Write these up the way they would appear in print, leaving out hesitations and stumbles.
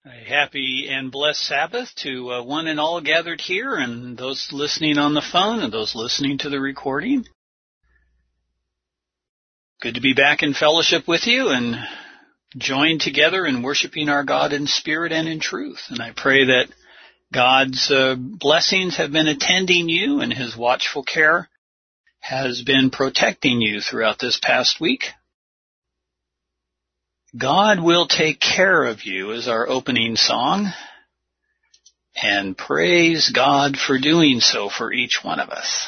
A happy and blessed Sabbath to one and all gathered here, and those listening on the phone and those listening to the recording. Good to be back in fellowship with you and joined together in worshiping our God in spirit and in truth. And I pray that God's blessings have been attending you and His watchful care has been protecting you throughout this past week. God will take care of you is our opening song, and praise God for doing so for each one of us.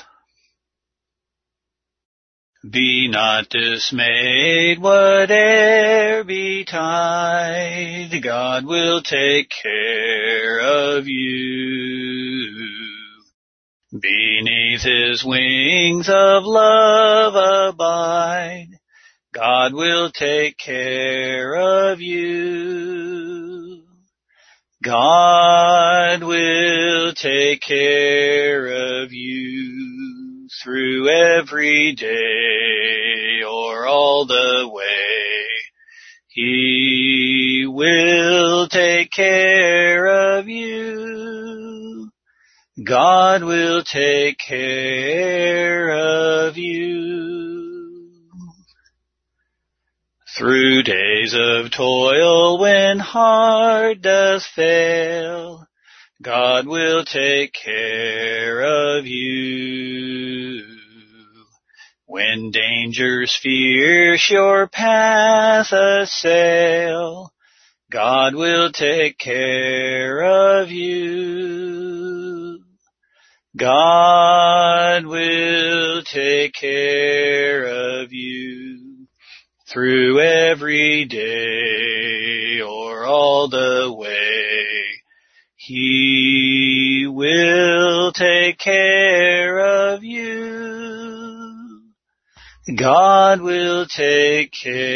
Be not dismayed, whate'er betide, God will take care of you. Beneath His wings of love abide, God will take care of you. God will take care of you through every day or all the way. He will take care of you. God will take care of you. Through days of toil when heart doth fail, God will take care of you. When dangers fierce your path assail, God will take care of you. God will take care of you. Through every day or all the way, He will take care of you. God will take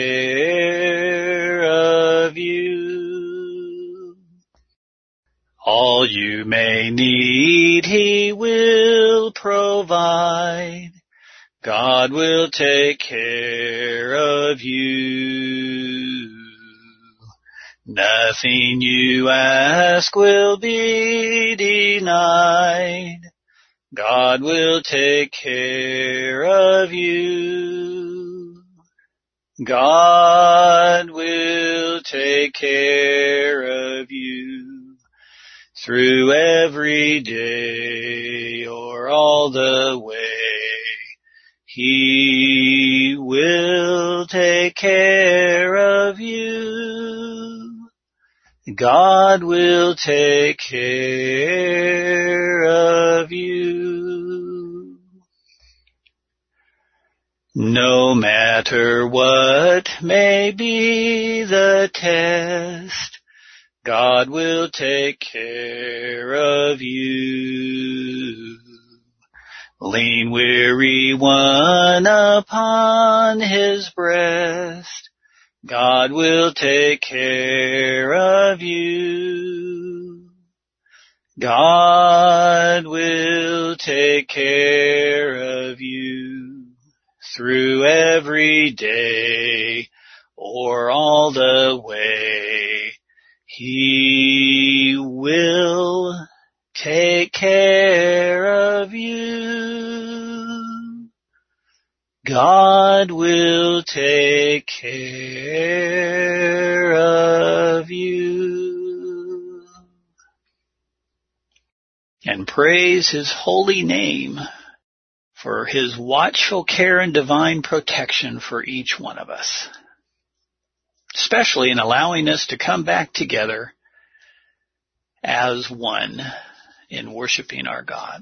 care of you. All you may need He will provide. God will take care of you. Nothing you ask will be denied. God will take care of you. God will take care of you through every day or all the way. He will take care of you. God will take care of you. No matter what may be the test, God will take care of you. Lean weary one upon His breast, God will take care of you. God will take care of you through every day or all the way. He will take care of you. God will take care of you. And praise His holy name for His watchful care and divine protection for each one of us, especially in allowing us to come back together as one in worshiping our God.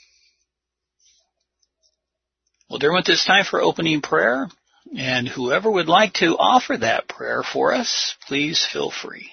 Well, Dermot, it's time for opening prayer, and whoever would like to offer that prayer for us, please feel free.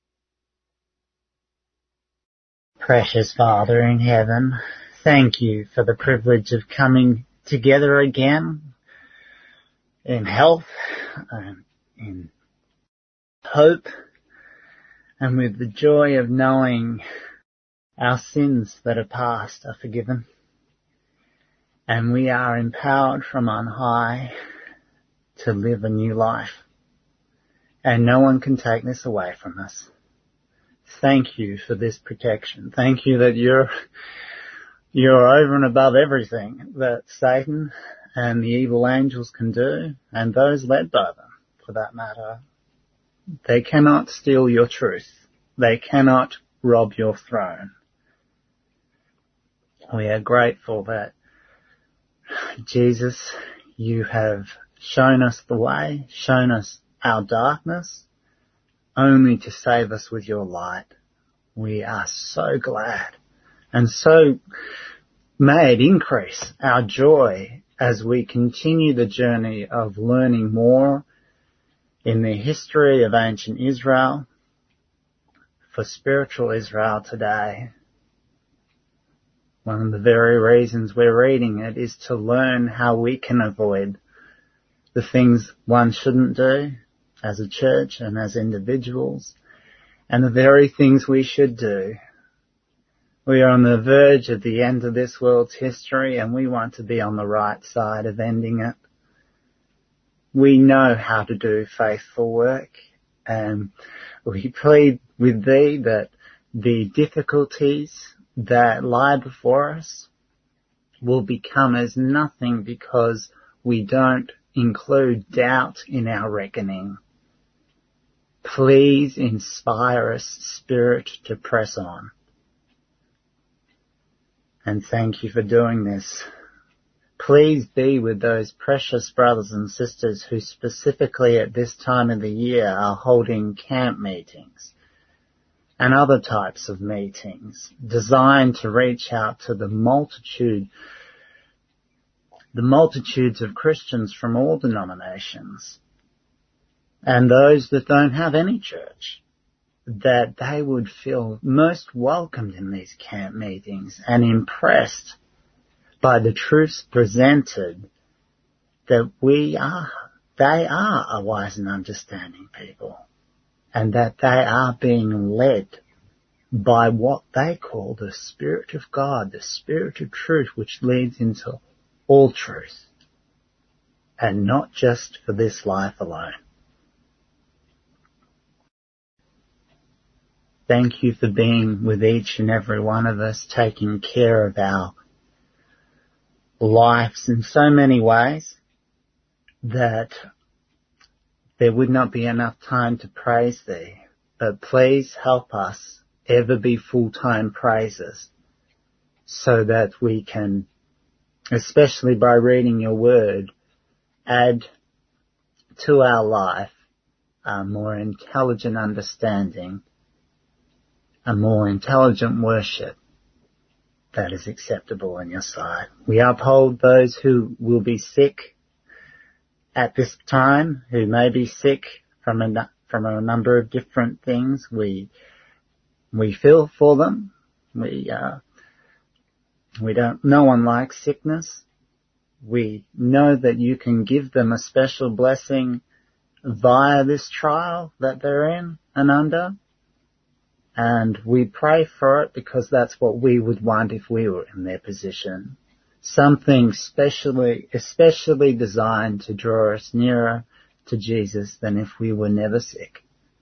Precious Father in heaven, thank you for the privilege of coming together again in health, in hope, and with the joy of knowing our sins that are past are forgiven. And we are empowered from on high to live a new life. And no one can take this away from us. thank you for this protection. Thank you that you're over and above everything that Satan and the evil angels can do, and those led by them, for that matter. They cannot steal your truth. They cannot rob your throne. We are grateful that, Jesus, you have shown us the way, shown us our darkness, only to save us with your light. We are so glad, and so may it increase our joy as we continue the journey of learning more in the history of ancient Israel, for spiritual Israel today. One of the very reasons we're reading it is to learn how we can avoid the things one shouldn't do as a church and as individuals, and the very things we should do. We are on the verge of the end of this world's history, and we want to be on the right side of ending it. We know how to do faithful work, and we plead with thee that the difficulties that lie before us will become as nothing because we don't include doubt in our reckoning. Please inspire us, Spirit, to press on. And thank you for doing this. Please be with those precious brothers and sisters who specifically at this time of the year are holding camp meetings and other types of meetings designed to reach out to the multitudes of Christians from all denominations and those that don't have any church, that they would feel most welcomed in these camp meetings and impressed by the truths presented, that they are a wise and understanding people, and that they are being led by what they call the Spirit of God, the Spirit of truth, which leads into all truth, and not just for this life alone. Thank you for being with each and every one of us, taking care of our lives in so many ways that there would not be enough time to praise thee. But please help us ever be full-time praisers, so that we can, especially by reading your word, add to our life a more intelligent understanding, a more intelligent worship that is acceptable in your sight. We uphold those who will be sick at this time, who may be sick from a number of different things. We feel for them. No one likes sickness. We know that you can give them a special blessing via this trial that they're in and under. And we pray for it because that's what we would want if we were in their position. Something especially designed to draw us nearer to Jesus than if we were never sick.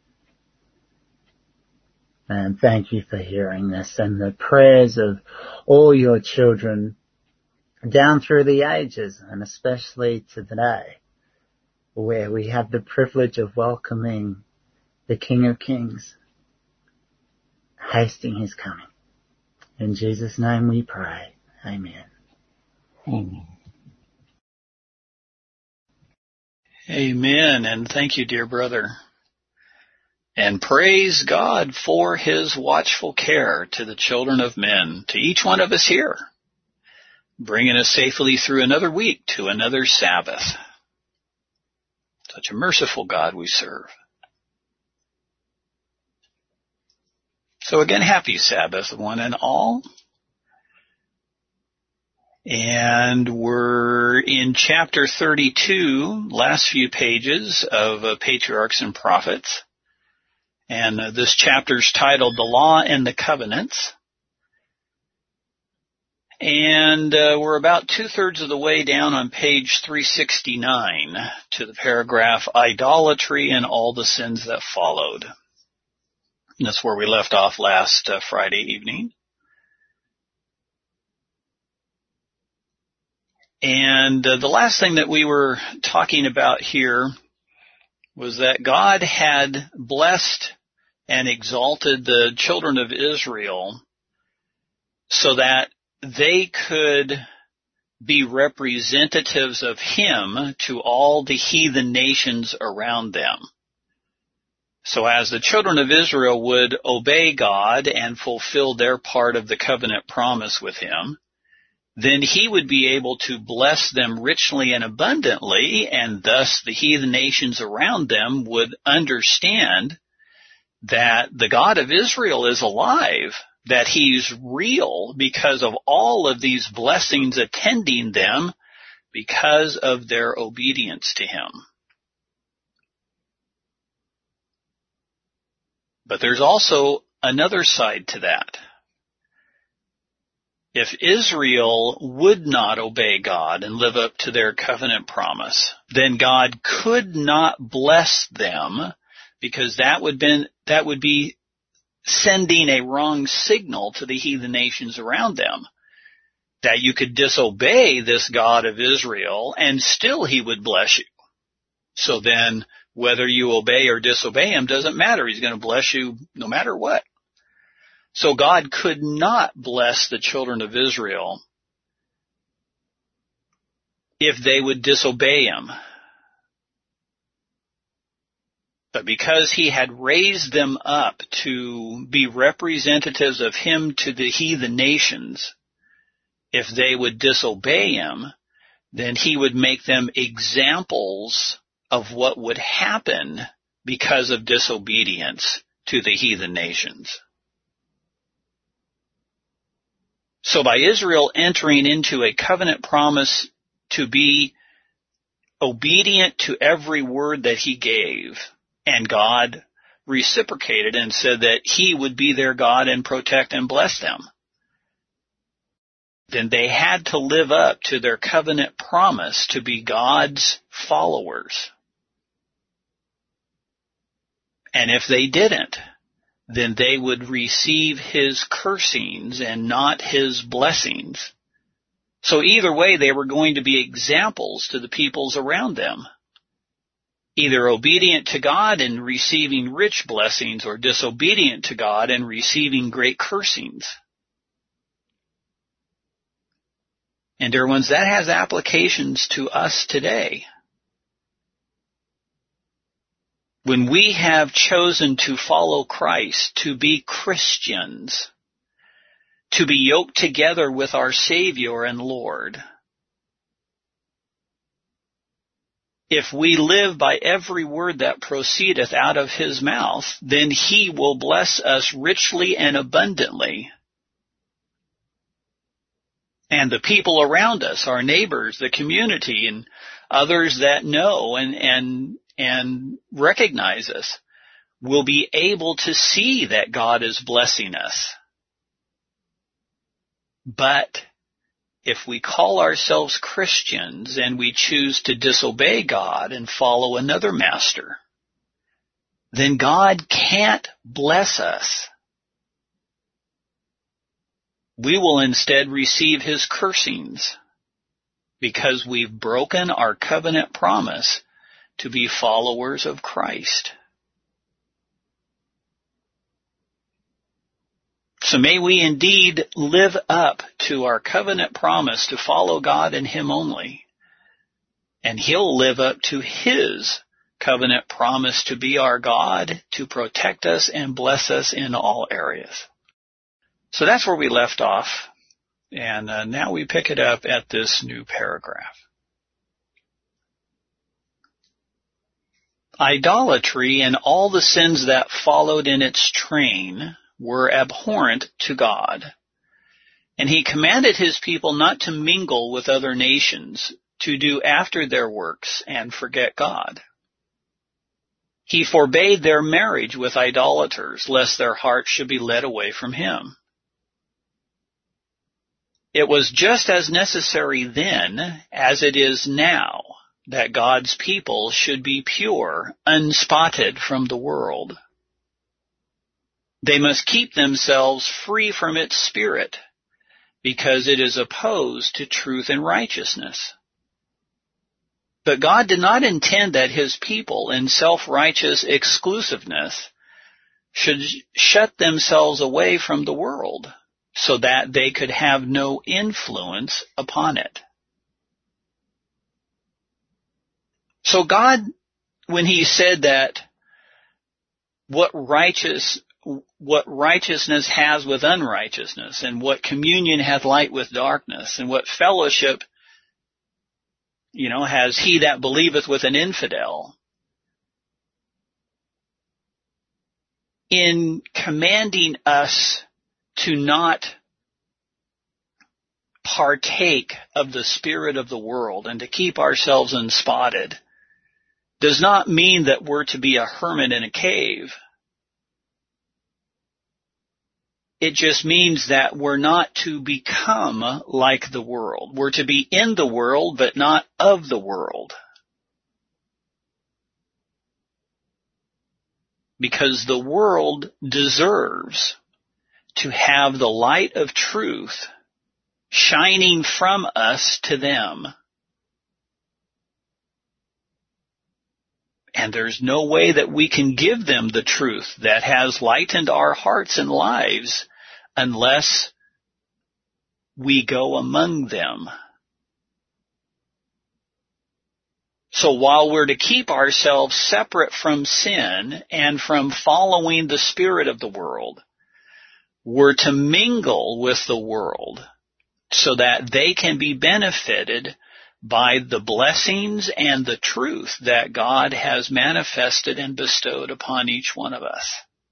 And thank you for hearing this and the prayers of all your children down through the ages, and especially to today, where we have the privilege of welcoming the King of Kings, hasting his coming. In Jesus' name we pray. Amen. Amen. Amen. And thank you, dear brother. And praise God for his watchful care to the children of men, to each one of us here, bringing us safely through another week to another Sabbath. Such a merciful God we serve. So again, happy Sabbath, one and all. And we're in chapter 32, last few pages of Patriarchs and Prophets. And this chapter's titled The Law and the Covenants. And we're about 2/3 of the way down on page 369 to the paragraph Idolatry and All the Sins That Followed. That's where we left off last Friday evening. And the last thing that we were talking about here was that God had blessed and exalted the children of Israel so that they could be representatives of Him to all the heathen nations around them. So as the children of Israel would obey God and fulfill their part of the covenant promise with Him, then He would be able to bless them richly and abundantly, and thus the heathen nations around them would understand that the God of Israel is alive, that He's real because of all of these blessings attending them because of their obedience to Him. But there's also another side to that. If Israel would not obey God and live up to their covenant promise, then God could not bless them, because that would be sending a wrong signal to the heathen nations around them, that you could disobey this God of Israel and still He would bless you. So then whether you obey or disobey Him doesn't matter. He's going to bless you no matter what. So God could not bless the children of Israel if they would disobey Him. But because He had raised them up to be representatives of Him to the heathen nations, if they would disobey Him, then He would make them examples of what would happen because of disobedience to the heathen nations. So by Israel entering into a covenant promise to be obedient to every word that He gave, and God reciprocated and said that He would be their God and protect and bless them, then they had to live up to their covenant promise to be God's followers. And if they didn't, then they would receive His cursings and not His blessings. So either way, they were going to be examples to the peoples around them, either obedient to God and receiving rich blessings, or disobedient to God and receiving great cursings. And dear ones, that has applications to us today. When we have chosen to follow Christ, to be Christians, to be yoked together with our Savior and Lord, if we live by every word that proceedeth out of His mouth, then He will bless us richly and abundantly. And the people around us, our neighbors, the community, and others that know and recognize us, will be able to see that God is blessing us. But if we call ourselves Christians and we choose to disobey God and follow another master, then God can't bless us. We will instead receive His cursings because we've broken our covenant promise to be followers of Christ. So may we indeed live up to our covenant promise to follow God and Him only, and He'll live up to His covenant promise to be our God, to protect us and bless us in all areas. So that's where we left off, and now we pick it up at this new paragraph. Idolatry and all the sins that followed in its train were abhorrent to God, and He commanded His people not to mingle with other nations, to do after their works and forget God. He forbade their marriage with idolaters, lest their hearts should be led away from Him. It was just as necessary then as it is now that God's people should be pure, unspotted from the world. They must keep themselves free from its spirit, because it is opposed to truth and righteousness. But God did not intend that his people, in self-righteous exclusiveness, should shut themselves away from the world so that they could have no influence upon it. So God, when he said that what righteousness has with unrighteousness, and what communion hath light with darkness, and what fellowship, has he that believeth with an infidel, in commanding us to not partake of the spirit of the world and to keep ourselves unspotted, does not mean that we're to be a hermit in a cave. It just means that we're not to become like the world. We're to be in the world, but not of the world. Because the world deserves to have the light of truth shining from us to them. And there's no way that we can give them the truth that has lightened our hearts and lives unless we go among them. So while we're to keep ourselves separate from sin and from following the spirit of the world, we're to mingle with the world so that they can be benefited by the blessings and the truth that God has manifested and bestowed upon each one of us.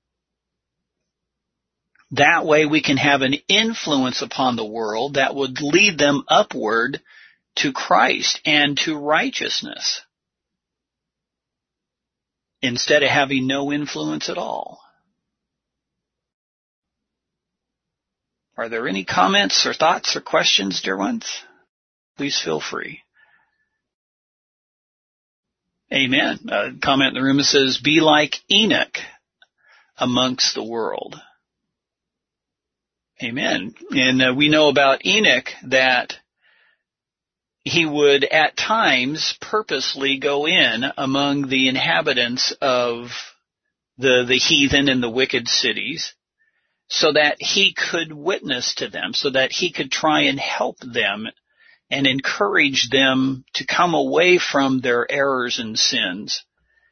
That way we can have an influence upon the world that would lead them upward to Christ and to righteousness, instead of having no influence at all. Are there any comments or thoughts or questions, dear ones? Please feel free. Amen. A comment in the room that says, be like Enoch amongst the world. Amen. And we know about Enoch that he would at times purposely go in among the inhabitants of the heathen and the wicked cities so that he could witness to them, so that he could try and help them and encourage them to come away from their errors and sins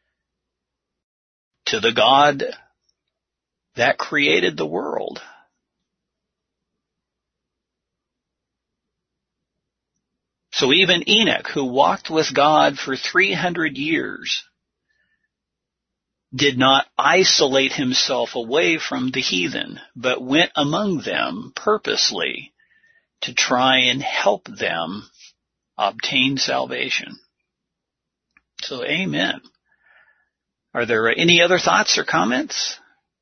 to the God that created the world. So even Enoch, who walked with God for 300 years, did not isolate himself away from the heathen, but went among them purposely to try and help them obtain salvation. So, amen. Are there any other thoughts or comments?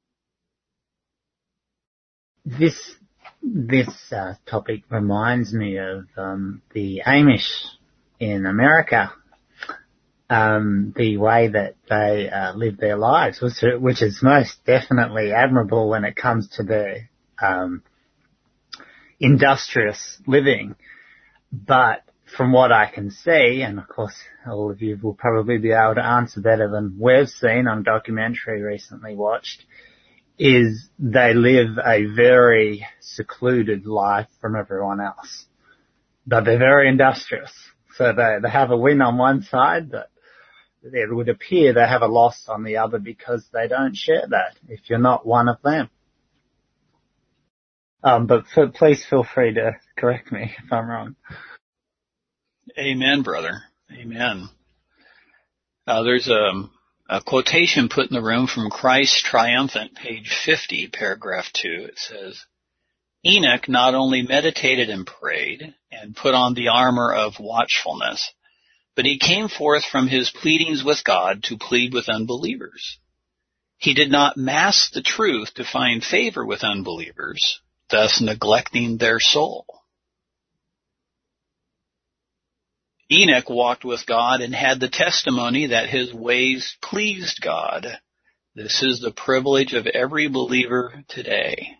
This topic reminds me of the Amish in America, the way that they live their lives, which is most definitely admirable when it comes to their industrious living. But from what I can see, and of course all of you will probably be able to answer better than we've seen on a documentary recently watched, is they live a very secluded life from everyone else. But they're very industrious. So they have a win on one side, but it would appear they have a loss on the other because they don't share that if you're not one of them. But please feel free to correct me if I'm wrong. Amen, brother. Amen. There's a quotation put in the room from Christ Triumphant, page 50, paragraph 2. It says, Enoch not only meditated and prayed and put on the armor of watchfulness, but he came forth from his pleadings with God to plead with unbelievers. He did not mask the truth to find favor with unbelievers, thus neglecting their soul. Enoch walked with God and had the testimony that his ways pleased God, This is the privilege of every believer today.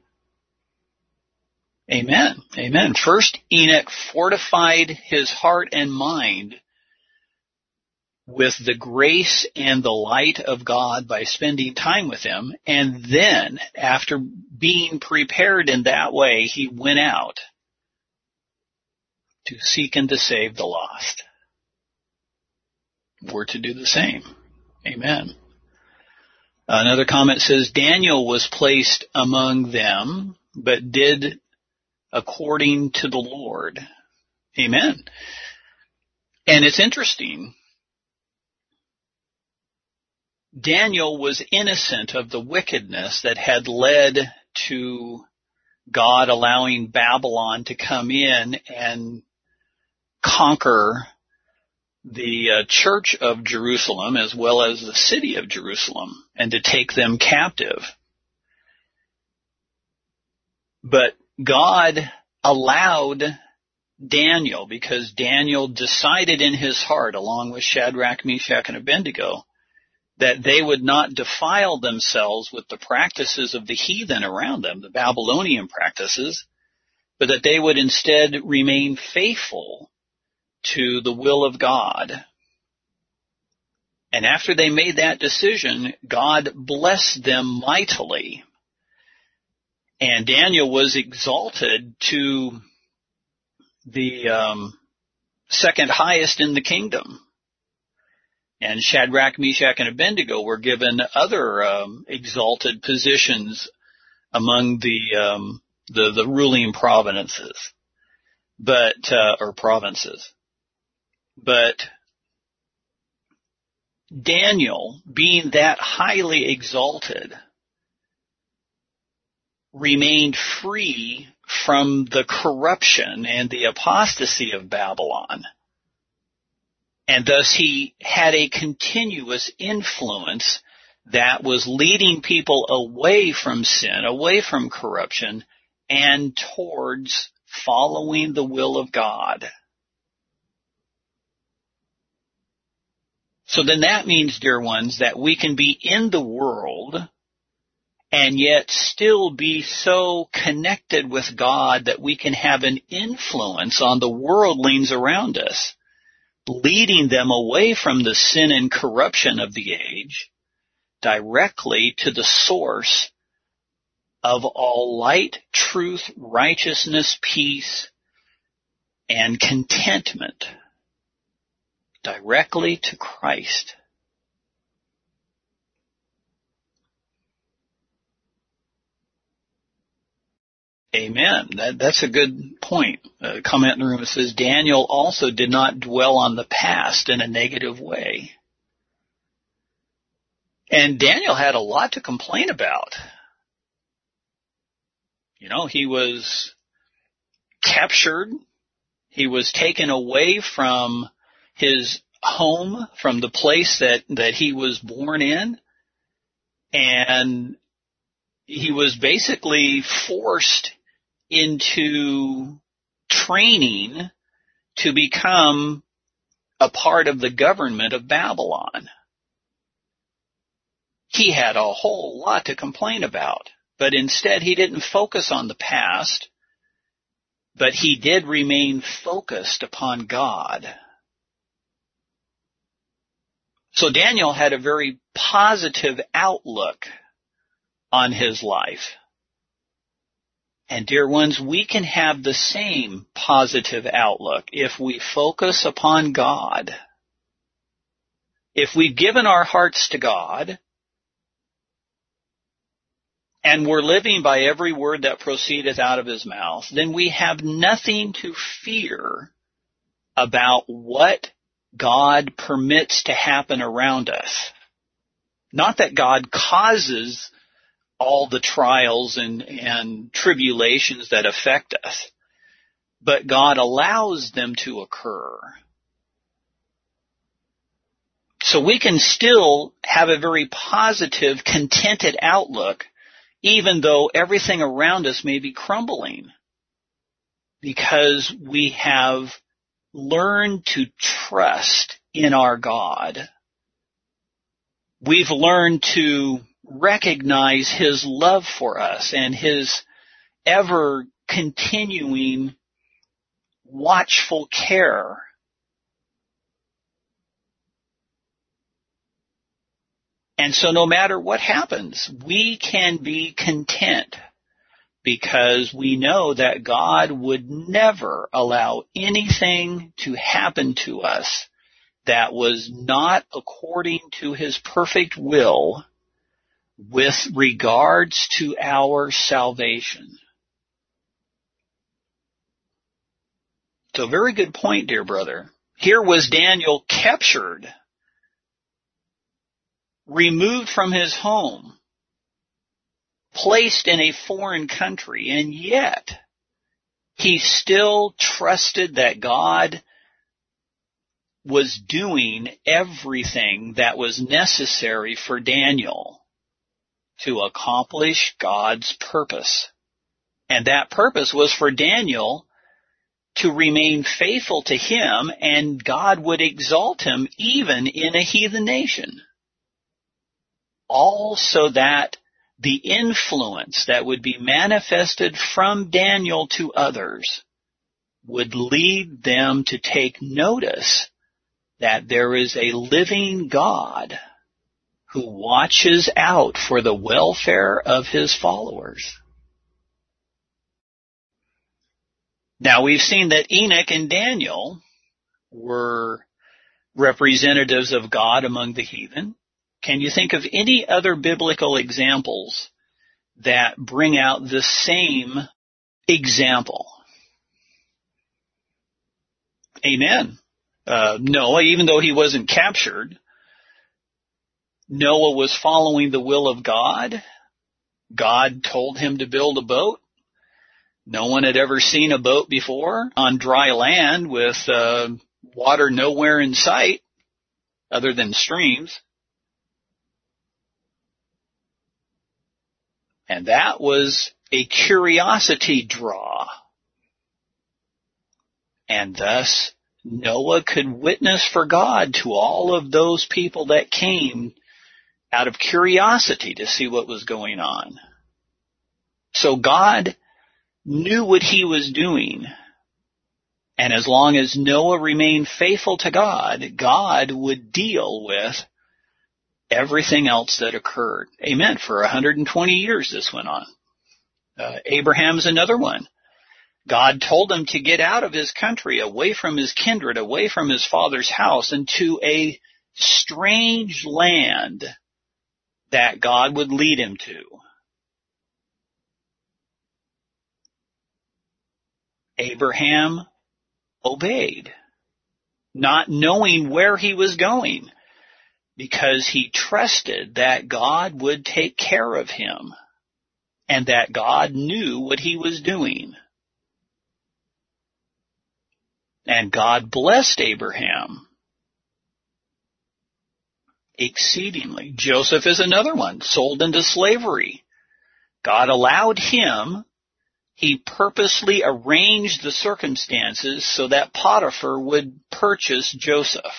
Amen. Amen. First, Enoch fortified his heart and mind with the grace and the light of God by spending time with him. And then, after being prepared in that way, he went out to seek and to save the lost. We're to do the same. Amen. Another comment says, Daniel was placed among them, but did according to the Lord. Amen. And it's interesting. Daniel was innocent of the wickedness that had led to God allowing Babylon to come in and conquer the church of Jerusalem as well as the city of Jerusalem and to take them captive. But God allowed Daniel, because Daniel decided in his heart, along with Shadrach, Meshach, and Abednego, that they would not defile themselves with the practices of the heathen around them, the Babylonian practices, but that they would instead remain faithful to the will of God. And after they made that decision, God blessed them mightily. And Daniel was exalted to the second highest in the kingdom. And Shadrach, Meshach, and Abednego were given other exalted positions among the ruling provinces, or provinces. But Daniel, being that highly exalted, remained free from the corruption and the apostasy of Babylon. And thus he had a continuous influence that was leading people away from sin, away from corruption, and towards following the will of God. So then that means, dear ones, that we can be in the world and yet still be so connected with God that we can have an influence on the worldlings around us, leading them away from the sin and corruption of the age directly to the source of all light, truth, righteousness, peace, and contentment, directly to Christ. Amen. That's a good point. A comment in the room says, Daniel also did not dwell on the past in a negative way. And Daniel had a lot to complain about. You know, he was captured. He was taken away from his home, from the place that he was born in. And he was basically forced into training to become a part of the government of Babylon. He had a whole lot to complain about, but instead he didn't focus on the past, but he did remain focused upon God. So Daniel had a very positive outlook on his life. And dear ones, we can have the same positive outlook if we focus upon God. If we've given our hearts to God, and we're living by every word that proceedeth out of his mouth, then we have nothing to fear about what God permits to happen around us. Not that God causes all the trials and tribulations that affect us, but God allows them to occur. So we can still have a very positive, contented outlook, even though everything around us may be crumbling, because we have learned to trust in our God. We've learned to recognize his love for us and his ever continuing watchful care. And so no matter what happens, we can be content because we know that God would never allow anything to happen to us that was not according to his perfect will with regards to our salvation. So very good point, dear brother. Here was Daniel captured, removed from his home, placed in a foreign country, and yet he still trusted that God was doing everything that was necessary for Daniel to accomplish God's purpose. And that purpose was for Daniel to remain faithful to him, and God would exalt him even in a heathen nation. All so that the influence that would be manifested from Daniel to others would lead them to take notice that there is a living God who watches out for the welfare of his followers. Now we've seen that Enoch and Daniel were representatives of God among the heathen. Can you think of any other biblical examples that bring out the same example? Amen. Noah, even though he wasn't captured, Noah was following the will of God. God told him to build a boat. No one had ever seen a boat before on dry land with water nowhere in sight other than streams. And that was a curiosity draw. And thus, Noah could witness for God to all of those people that came out of curiosity to see what was going on. So God knew what he was doing. And as long as Noah remained faithful to God, God would deal with everything else that occurred. Amen. For 120 years this went on. Abraham's another one. God told him to get out of his country, away from his kindred, away from his father's house, into a strange land that God would lead him to. Abraham obeyed, not knowing where he was going, because he trusted that God would take care of him and that God knew what he was doing. And God blessed Abraham exceedingly. Joseph is another one, sold into slavery. God allowed him. He purposely arranged the circumstances so that Potiphar would purchase Joseph.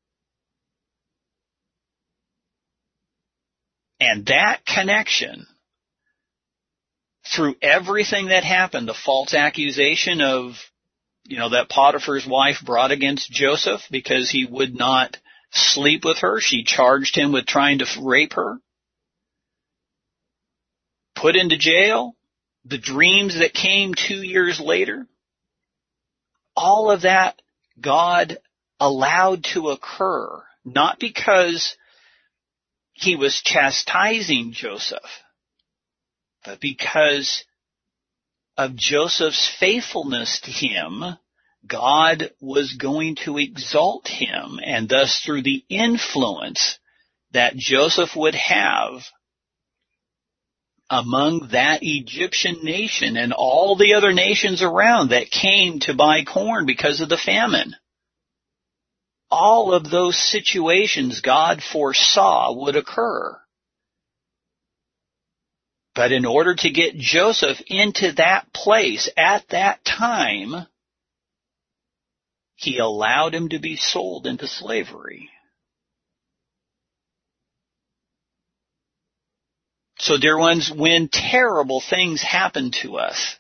And that connection, through everything that happened, the false accusation of, that Potiphar's wife brought against Joseph because he would not sleep with her. She charged him with trying to rape her. Put into jail. The dreams that came 2 years later. All of that God allowed to occur, not because he was chastising Joseph, but because of Joseph's faithfulness to him, God was going to exalt him, and thus through the influence that Joseph would have among that Egyptian nation and all the other nations around that came to buy corn because of the famine. All of those situations God foresaw would occur. But in order to get Joseph into that place at that time, he allowed him to be sold into slavery. So, dear ones, when terrible things happen to us,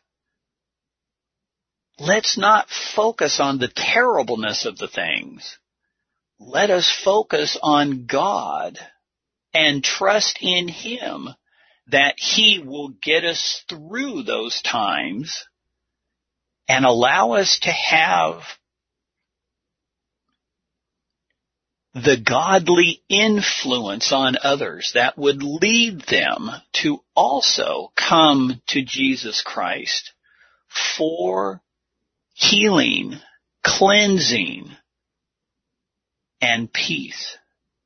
let's not focus on the terribleness of the things. Let us focus on God and trust in Him that He will get us through those times and allow us to have the godly influence on others that would lead them to also come to Jesus Christ for healing, cleansing, and peace.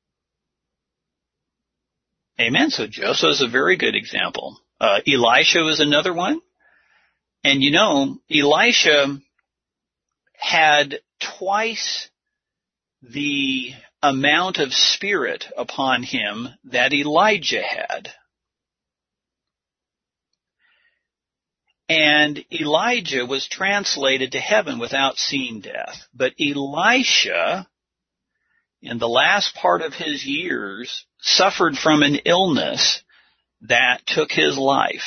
Amen. So Joseph is a very good example. Elisha was another one. And you know, Elisha had twice the amount of spirit upon him that Elijah had. And Elijah was translated to heaven without seeing death. But Elisha, in the last part of his years, suffered from an illness that took his life.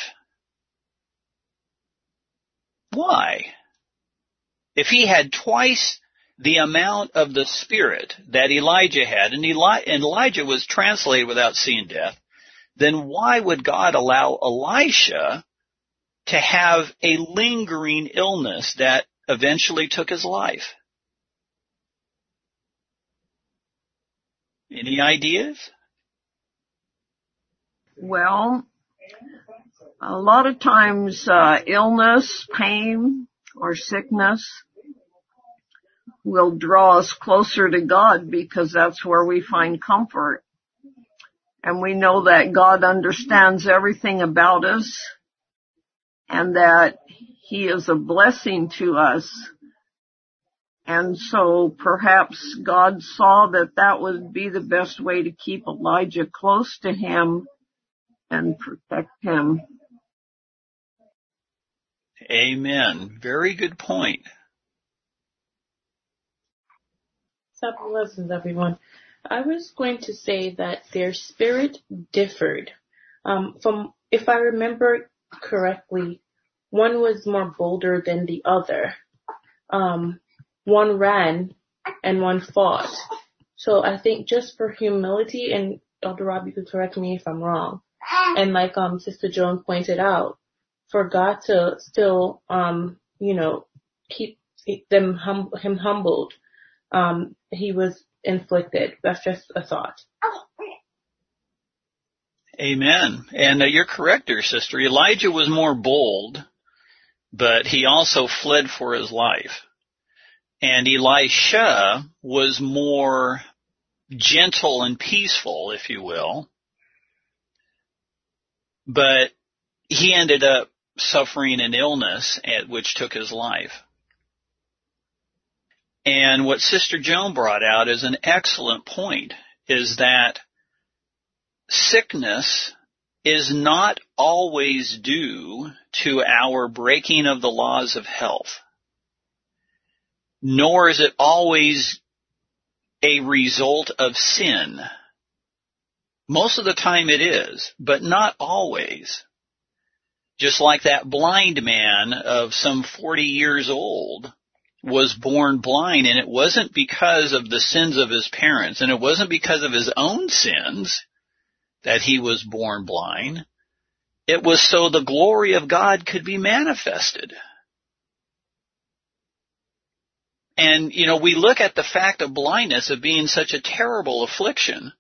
Why? If he had twice the amount of the Spirit that Elijah had, and Elijah was translated without seeing death, then why would God allow Elisha to have a lingering illness that eventually took his life? Any ideas? Well, a lot of times illness, pain, or sickness will draw us closer to God because that's where we find comfort. And we know that God understands everything about us and that He is a blessing to us. And so perhaps God saw that that would be the best way to keep Elijah close to Him and protect him. Amen. Very good point. Happy lessons, everyone. I was going to say that their spirit differed. From, if I remember correctly, one was more bolder than the other. One ran and one fought. So I think just for humility, and Elder Rob, you could correct me if I'm wrong. And like Sister Joan pointed out, for God to still keep him humbled, he was inflicted. That's just a thought. Amen. And you're correct, dear sister. Elijah was more bold, but he also fled for his life. And Elisha was more gentle and peaceful, if you will. But he ended up suffering an illness which took his life. And what Sister Joan brought out is an excellent point, is that sickness is not always due to our breaking of the laws of health, nor is it always a result of sin. Most of the time it is, but not always. Just like that blind man of some 40 years old was born blind, and it wasn't because of the sins of his parents, and it wasn't because of his own sins that he was born blind. It was so the glory of God could be manifested. And, you know, we look at the fact of blindness of being such a terrible affliction.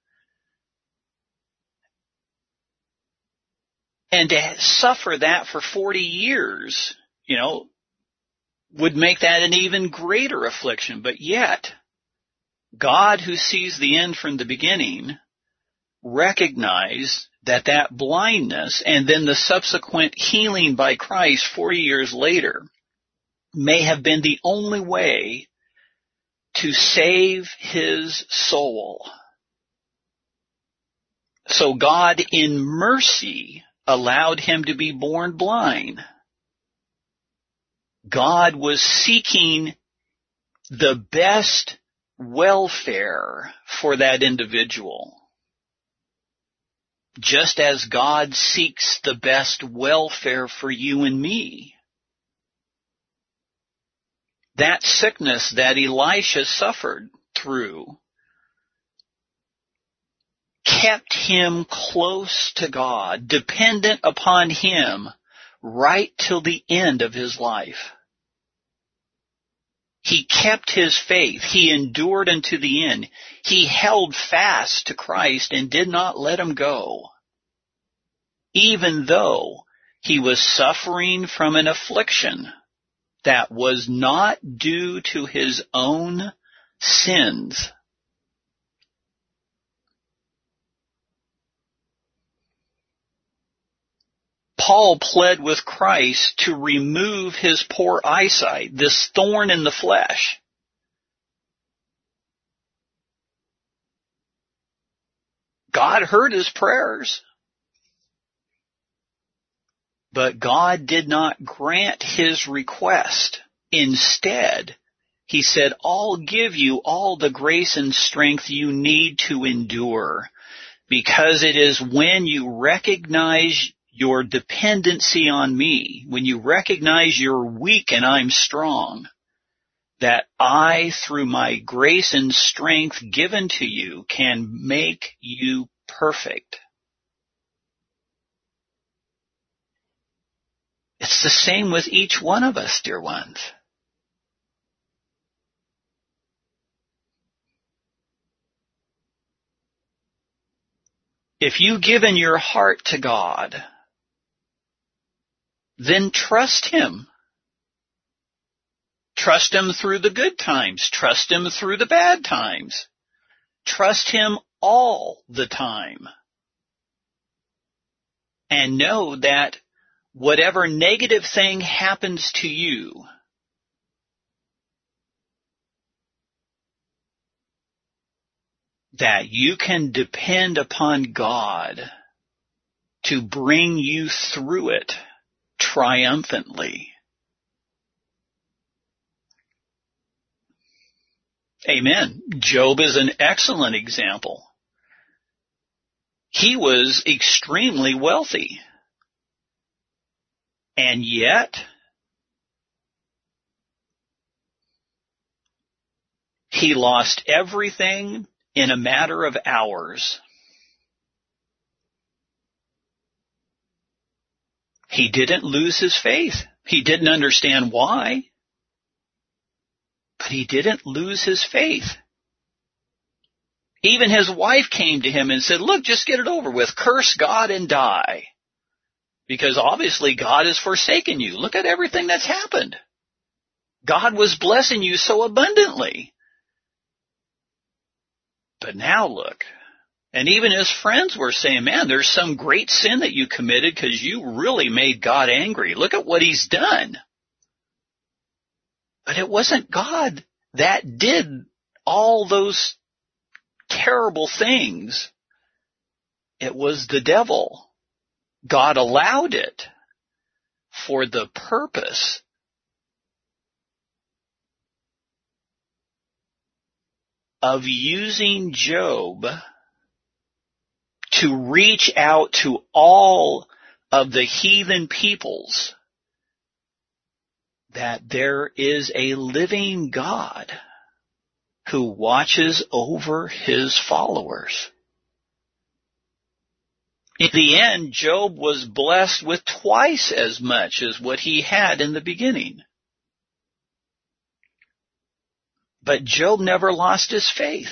And to suffer that for 40 years, you know, would make that an even greater affliction. But yet, God, who sees the end from the beginning, recognized that that blindness and then the subsequent healing by Christ 40 years later may have been the only way to save his soul. So God, in mercy, allowed him to be born blind. God was seeking the best welfare for that individual. just as God seeks the best welfare for you and me. That sickness that Elisha suffered through kept him close to God, dependent upon Him right till the end of his life. He kept his faith. He endured unto the end. He held fast to Christ and did not let him go, even though he was suffering from an affliction that was not due to his own sins. Paul pled with Christ to remove his poor eyesight, this thorn in the flesh. God heard his prayers, but God did not grant his request. Instead, He said, I'll give you all the grace and strength you need to endure, because it is when you recognize your dependency on me, when you recognize you're weak and I'm strong, that I, through my grace and strength given to you, can make you perfect. It's the same with each one of us, dear ones. If you've given your heart to God, then trust Him. Trust Him through the good times. Trust Him through the bad times. Trust Him all the time. And know that whatever negative thing happens to you, that you can depend upon God to bring you through it triumphantly. Amen. Job is an excellent example. He was extremely wealthy. And yet, he lost everything in a matter of hours. He didn't lose his faith. He didn't understand why, but he didn't lose his faith. Even his wife came to him and said, look, just get it over with. Curse God and die. Because obviously God has forsaken you. Look at everything that's happened. God was blessing you so abundantly. But now look. And even his friends were saying, man, there's some great sin that you committed because you really made God angry. Look at what He's done. But it wasn't God that did all those terrible things. It was the devil. God allowed it for the purpose of using Job to reach out to all of the heathen peoples, that there is a living God who watches over His followers. In the end, Job was blessed with twice as much as what he had in the beginning. But Job never lost his faith.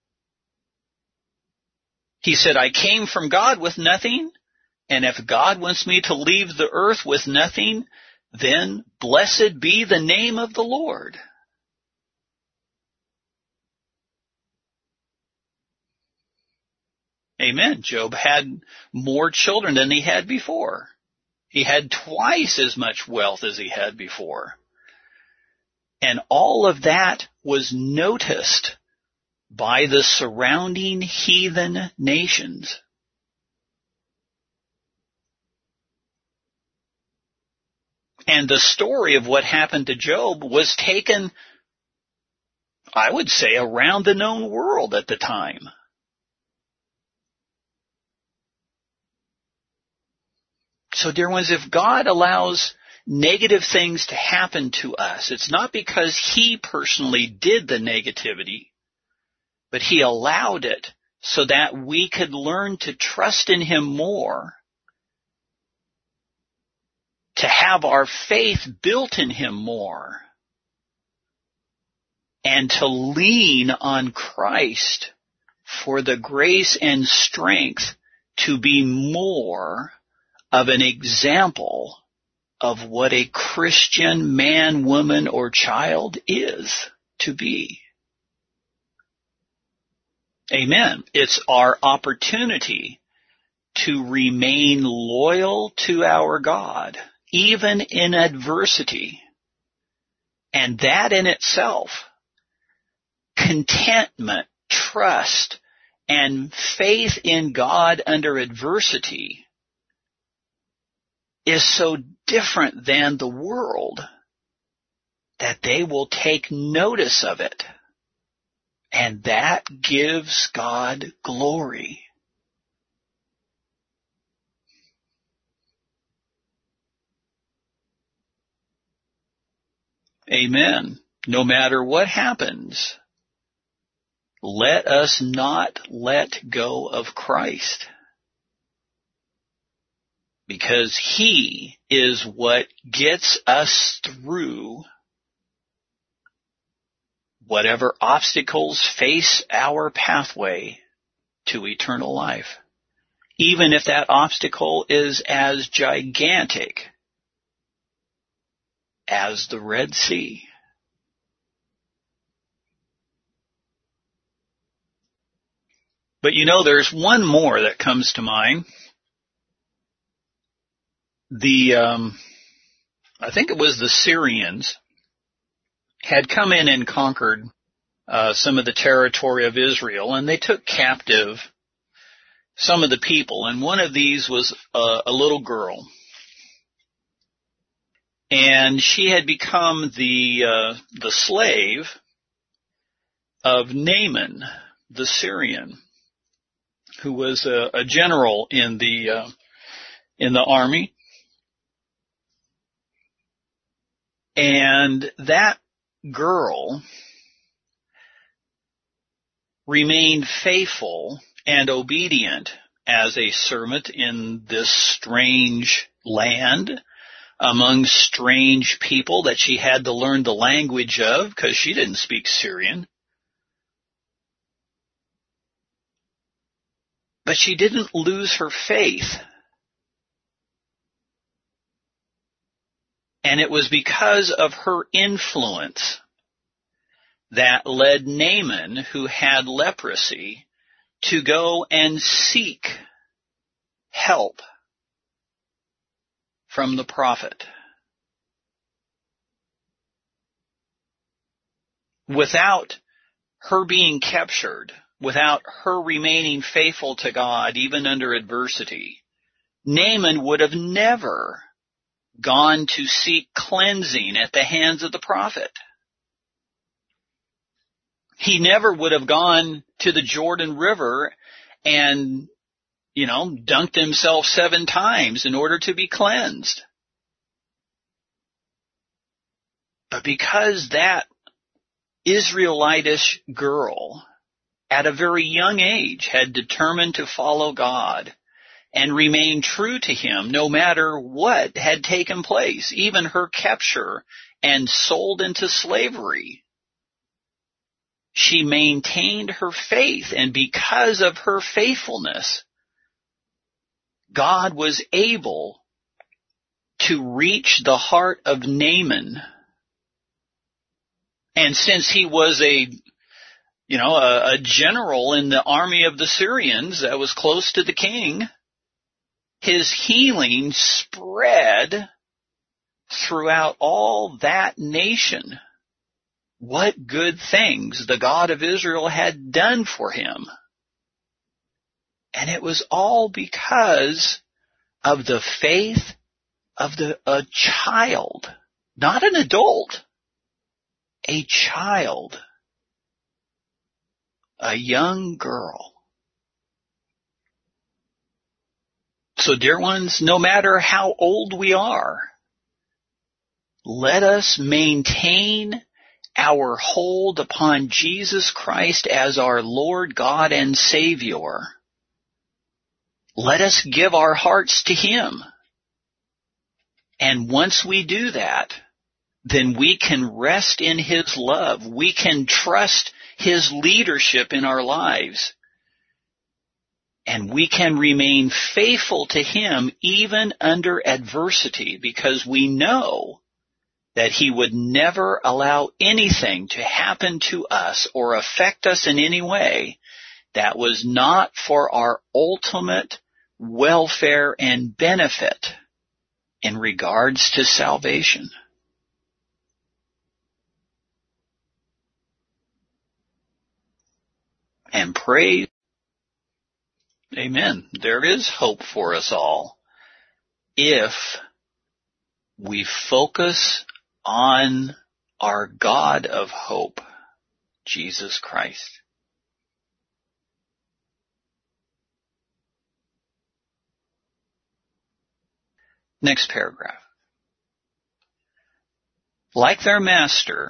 He said, I came from God with nothing, and if God wants me to leave the earth with nothing, then blessed be the name of the Lord. Amen. Job had more children than he had before. He had twice as much wealth as he had before. And all of that was noticed by the surrounding heathen nations. And the story of what happened to Job was taken, I would say, around the known world at the time. So, dear ones, if God allows negative things to happen to us, it's not because He personally did the negativity, but He allowed it so that we could learn to trust in Him more, to have our faith built in Him more, and to lean on Christ for the grace and strength to be more of an example of what a Christian man, woman, or child is to be. Amen. It's our opportunity to remain loyal to our God, even in adversity. And that in itself, contentment, trust, and faith in God under adversity is so different than the world that they will take notice of it. And that gives God glory. Amen. No matter what happens, let us not let go of Christ. Because He is what gets us through whatever obstacles face our pathway to eternal life. Even if that obstacle is as gigantic as the Red Sea. But there's one more that comes to mind. I think it was the Syrians had come in and conquered some of the territory of Israel, and they took captive some of the people, and one of these was a little girl. And she had become the slave of Naaman, the Syrian, who was a general in the army. And that girl remained faithful and obedient as a servant in this strange land, among strange people that she had to learn the language of because she didn't speak Syrian. But she didn't lose her faith. And it was because of her influence that led Naaman, who had leprosy, to go and seek help from the prophet. Without her being captured, without her remaining faithful to God, even under adversity, Naaman would have never gone to seek cleansing at the hands of the prophet. He never would have gone to the Jordan River and, dunked himself 7 times in order to be cleansed. But because that Israelitish girl at a very young age had determined to follow God and remain true to Him no matter what had taken place, even her capture and sold into slavery, she maintained her faith, and because of her faithfulness, God was able to reach the heart of Naaman. And since he was a general in the army of the Syrians that was close to the king, his healing spread throughout all that nation. What good things the God of Israel had done for him. And it was all because of the faith of a child, not an adult, a child, a young girl. So, dear ones, no matter how old we are, let us maintain our hold upon Jesus Christ as our Lord God and Savior. Let us give our hearts to Him. And once we do that, then we can rest in His love. We can trust His leadership in our lives. And we can remain faithful to Him even under adversity, because we know that He would never allow anything to happen to us or affect us in any way that was not for our ultimate welfare and benefit in regards to salvation. And praise, amen, there is hope for us all if we focus on our God of hope, Jesus Christ. Next paragraph. Like their master,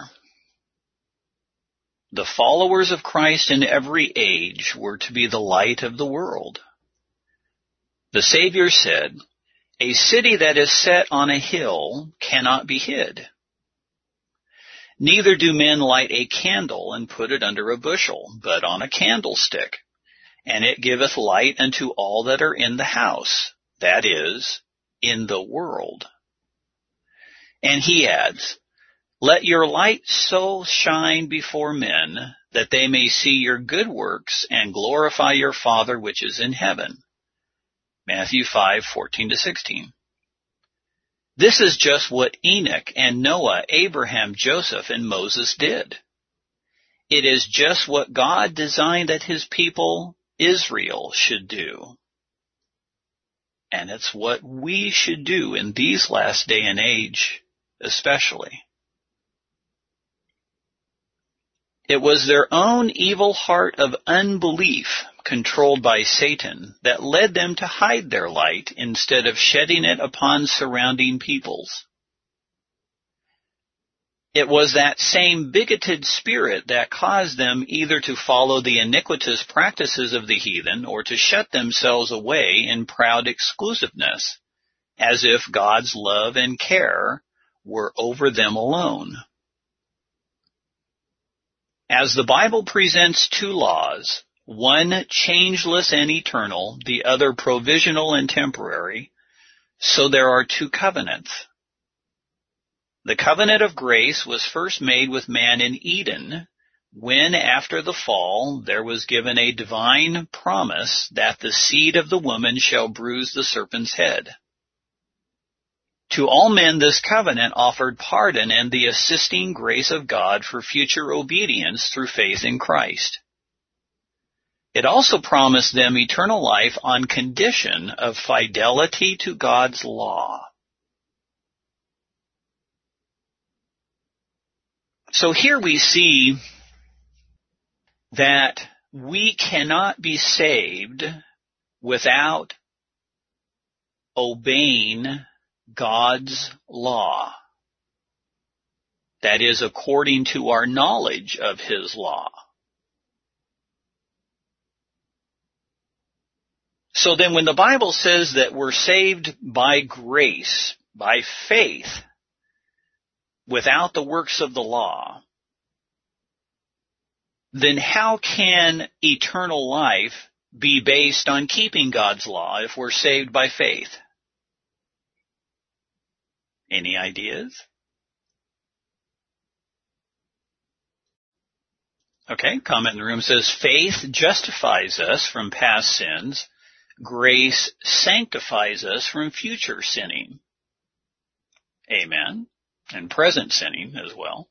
the followers of Christ in every age were to be the light of the world. The Savior said, "A city that is set on a hill cannot be hid. Neither do men light a candle and put it under a bushel, but on a candlestick, and it giveth light unto all that are in the house, that is, in the world." And he adds, "Let your light so shine before men that they may see your good works and glorify your Father which is in heaven." Matthew 5:14-16. This is just what Enoch and Noah, Abraham, Joseph, and Moses did. It is just what God designed that His people, Israel, should do. And it's what we should do in these last day and age, especially. It was their own evil heart of unbelief, controlled by Satan, that led them to hide their light instead of shedding it upon surrounding peoples. It was that same bigoted spirit that caused them either to follow the iniquitous practices of the heathen or to shut themselves away in proud exclusiveness, as if God's love and care were over them alone. As the Bible presents two laws, one changeless and eternal, the other provisional and temporary, so there are two covenants. The covenant of grace was first made with man in Eden, when after the fall there was given a divine promise that the seed of the woman shall bruise the serpent's head. To all men this covenant offered pardon and the assisting grace of God for future obedience through faith in Christ. It also promised them eternal life on condition of fidelity to God's law. So here we see that we cannot be saved without obeying God's law. That is, according to our knowledge of His law. So then when the Bible says that we're saved by grace, by faith, without the works of the law, then how can eternal life be based on keeping God's law if we're saved by faith? Any ideas? Okay, comment in the room says, faith justifies us from past sins. Grace sanctifies us from future sinning. Amen. And present sinning as well.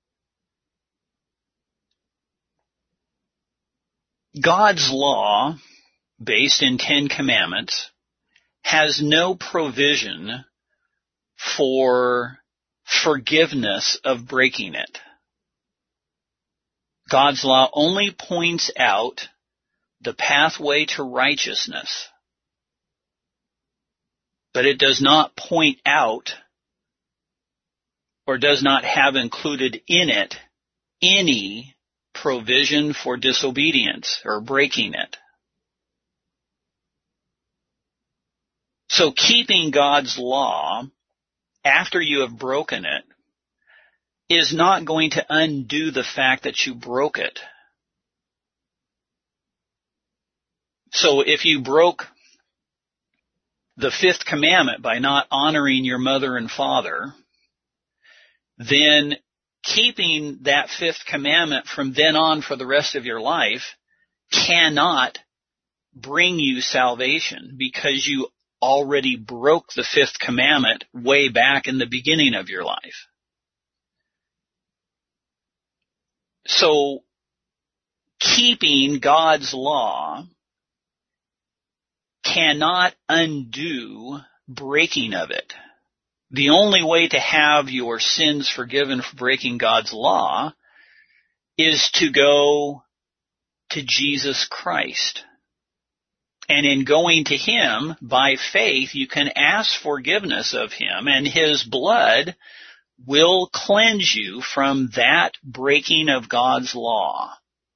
God's law, based in 10 Commandments, has no provision for forgiveness of breaking it. God's law only points out the pathway to righteousness. but it does not point out or does not have included in it any provision for disobedience or breaking it. So keeping God's law after you have broken it is not going to undo the fact that you broke it. So if you broke the fifth commandment by not honoring your mother and father, then keeping that fifth commandment from then on for the rest of your life cannot bring you salvation, because you already broke the fifth commandment way back in the beginning of your life. So keeping God's law cannot undo breaking of it. The only way to have your sins forgiven for breaking God's law is to go to Jesus Christ. And in going to Him by faith, you can ask forgiveness of Him, and His blood will cleanse you from that breaking of God's law.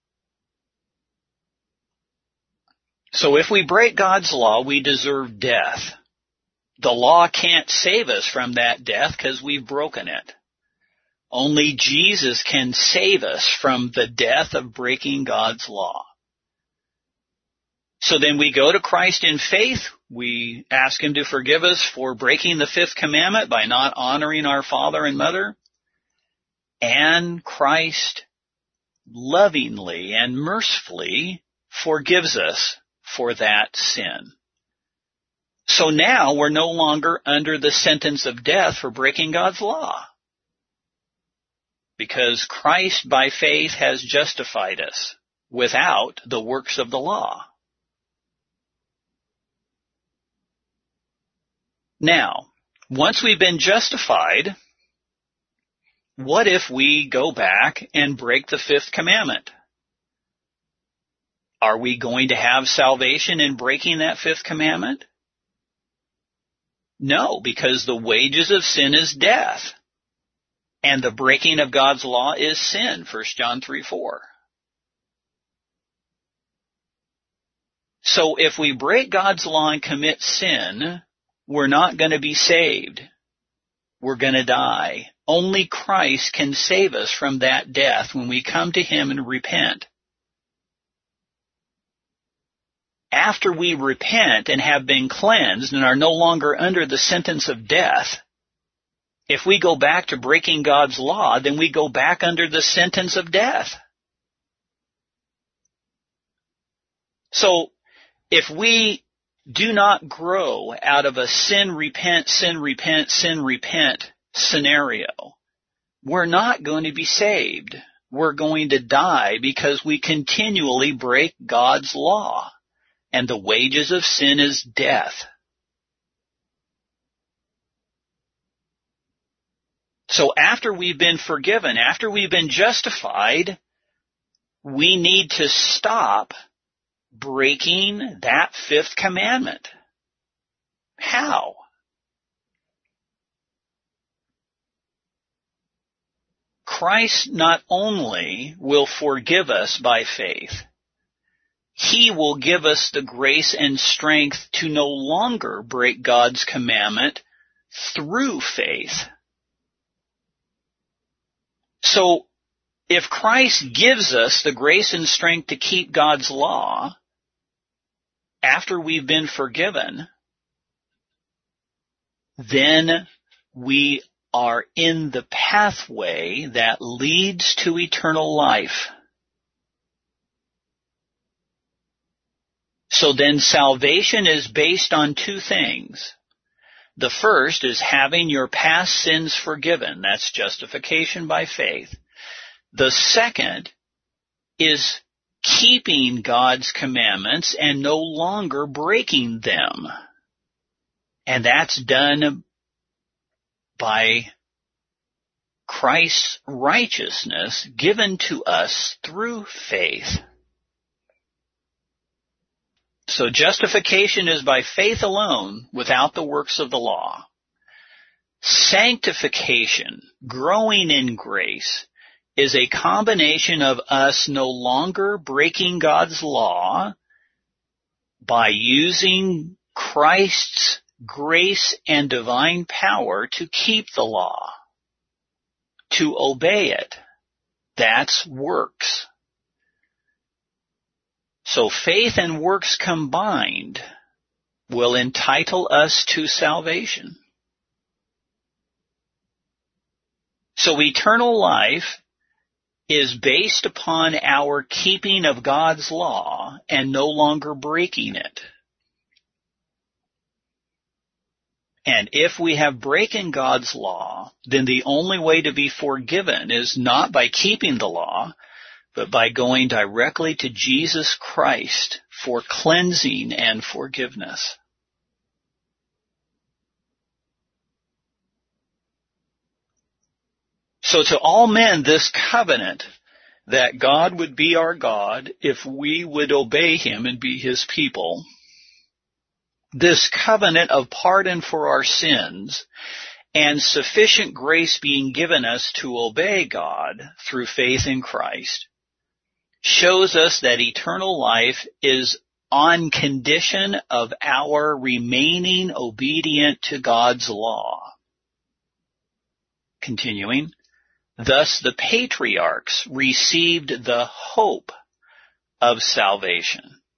So if we break God's law, we deserve death. The law can't save us from that death because we've broken it. Only Jesus can save us from the death of breaking God's law. So then we go to Christ in faith. We ask Him to forgive us for breaking the fifth commandment by not honoring our father and mother. And Christ lovingly and mercifully forgives us for that sin. So now we're no longer under the sentence of death for breaking God's law, because Christ by faith has justified us without the works of the law. Now, once we've been justified, what if we go back and break the fifth commandment? Are we going to have salvation in breaking that fifth commandment? No, because the wages of sin is death, and the breaking of God's law is sin, 1 John 3:4. So if we break God's law and commit sin, we're not going to be saved. We're going to die. Only Christ can save us from that death when we come to Him and repent. After we repent and have been cleansed and are no longer under the sentence of death, if we go back to breaking God's law, then we go back under the sentence of death. So if we do not grow out of a sin, repent, sin, repent, sin, repent scenario, we're not going to be saved. We're going to die because we continually break God's law. And the wages of sin is death. So after we've been forgiven, after we've been justified, we need to stop breaking that fifth commandment. How? Christ not only will forgive us by faith, He will give us the grace and strength to no longer break God's commandment through faith. So, if Christ gives us the grace and strength to keep God's law after we've been forgiven, then we are in the pathway that leads to eternal life. So then salvation is based on two things. The first is having your past sins forgiven. That's justification by faith. The second is keeping God's commandments and no longer breaking them. And that's done by Christ's righteousness given to us through faith. So justification is by faith alone without the works of the law. Sanctification, growing in grace, is a combination of us no longer breaking God's law by using Christ's grace and divine power to keep the law, to obey it. That's works. So faith and works combined will entitle us to salvation. So eternal life is based upon our keeping of God's law and no longer breaking it. And if we have broken God's law, then the only way to be forgiven is not by keeping the law, but by going directly to Jesus Christ for cleansing and forgiveness. So to all men, this covenant that God would be our God if we would obey Him and be His people, this covenant of pardon for our sins and sufficient grace being given us to obey God through faith in Christ, shows us that eternal life is on condition of our remaining obedient to God's law. Continuing, thus the patriarchs received the hope of salvation.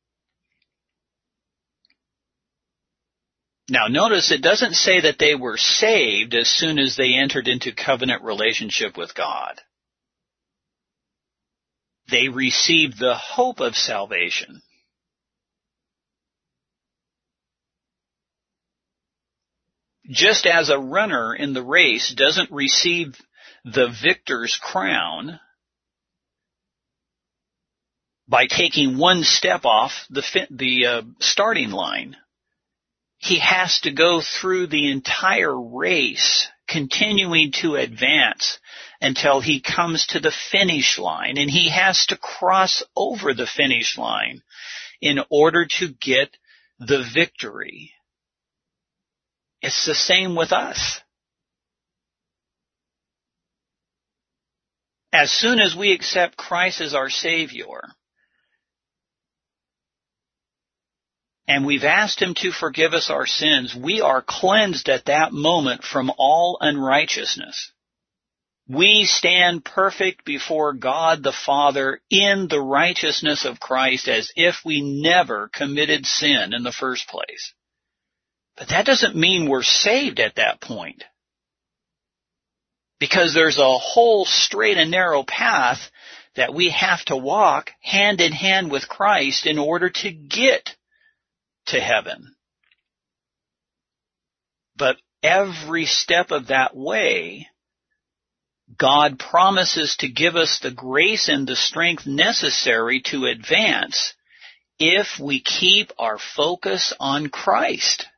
Now notice it doesn't say that they were saved as soon as they entered into covenant relationship with God. They received the hope of salvation. Just as a runner in the race doesn't receive the victor's crown by taking one step off the starting line, he has to go through the entire race, continuing to advance until he comes to the finish line, and he has to cross over the finish line in order to get the victory. It's the same with us. As soon as we accept Christ as our Savior, and we've asked Him to forgive us our sins, we are cleansed at that moment from all unrighteousness. We stand perfect before God the Father in the righteousness of Christ as if we never committed sin in the first place. But that doesn't mean we're saved at that point. Because there's a whole straight and narrow path that we have to walk hand in hand with Christ in order to get to heaven. But every step of that way, God promises to give us the grace and the strength necessary to advance if we keep our focus on Christ.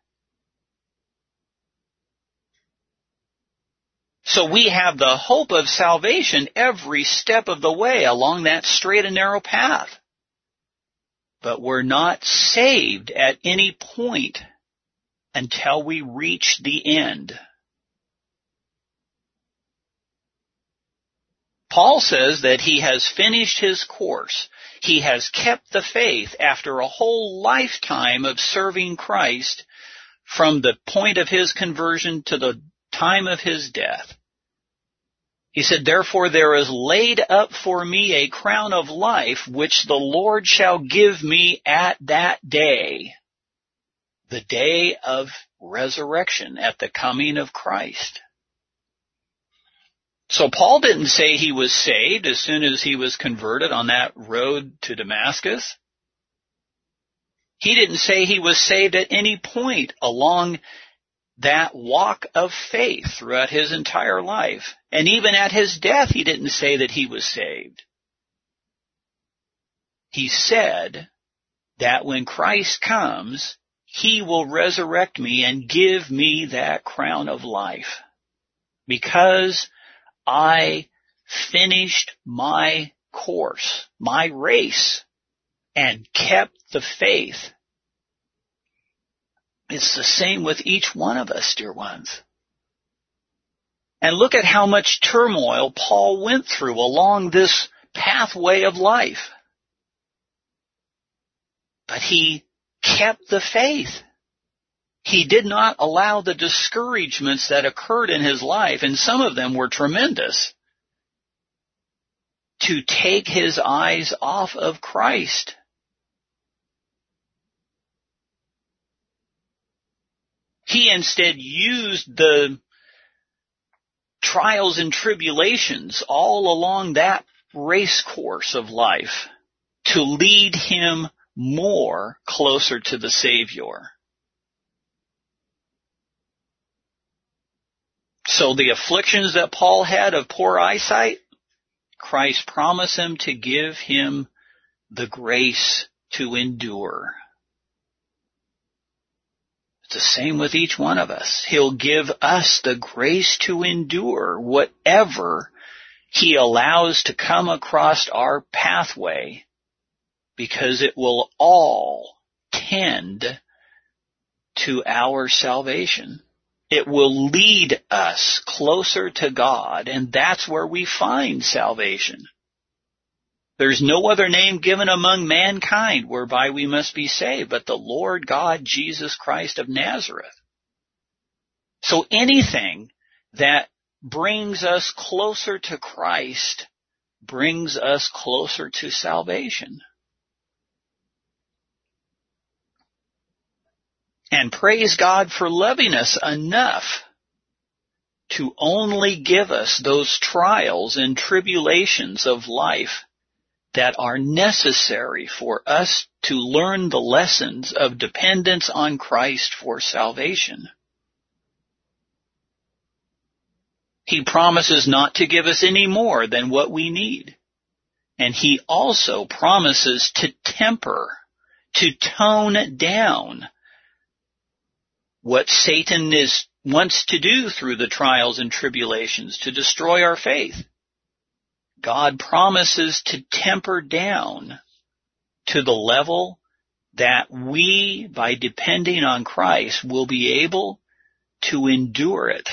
So we have the hope of salvation every step of the way along that straight and narrow path. But we're not saved at any point until we reach the end. Paul says that he has finished his course. He has kept the faith after a whole lifetime of serving Christ from the point of his conversion to the time of his death. He said, therefore there is laid up for me a crown of life, which the Lord shall give me at that day, the day of resurrection, at the coming of Christ. So Paul didn't say he was saved as soon as he was converted on that road to Damascus. He didn't say he was saved at any point along that walk of faith throughout his entire life. And even at his death, he didn't say that he was saved. He said that when Christ comes, He will resurrect me and give me that crown of life, because I finished my course, my race, and kept the faith It's the same with each one of us, dear ones. And look at how much turmoil Paul went through along this pathway of life. But he kept the faith. He did not allow the discouragements that occurred in his life, and some of them were tremendous, to take his eyes off of Christ. He instead used the trials and tribulations all along that race course of life to lead him more closer to the Savior. So the afflictions that Paul had of poor eyesight, Christ promised him to give him the grace to endure. It's the same with each one of us. He'll give us the grace to endure whatever he allows to come across our pathway, because it will all tend to our salvation. It will lead us closer to God, and that's where we find salvation. There's no other name given among mankind whereby we must be saved but the Lord God Jesus Christ of Nazareth. So anything that brings us closer to Christ brings us closer to salvation. And praise God for loving us enough to only give us those trials and tribulations of life that are necessary for us to learn the lessons of dependence on Christ for salvation. He promises not to give us any more than what we need. And he also promises to temper, to tone down what Satan wants to do through the trials and tribulations to destroy our faith. God promises to temper down to the level that we, by depending on Christ, will be able to endure it.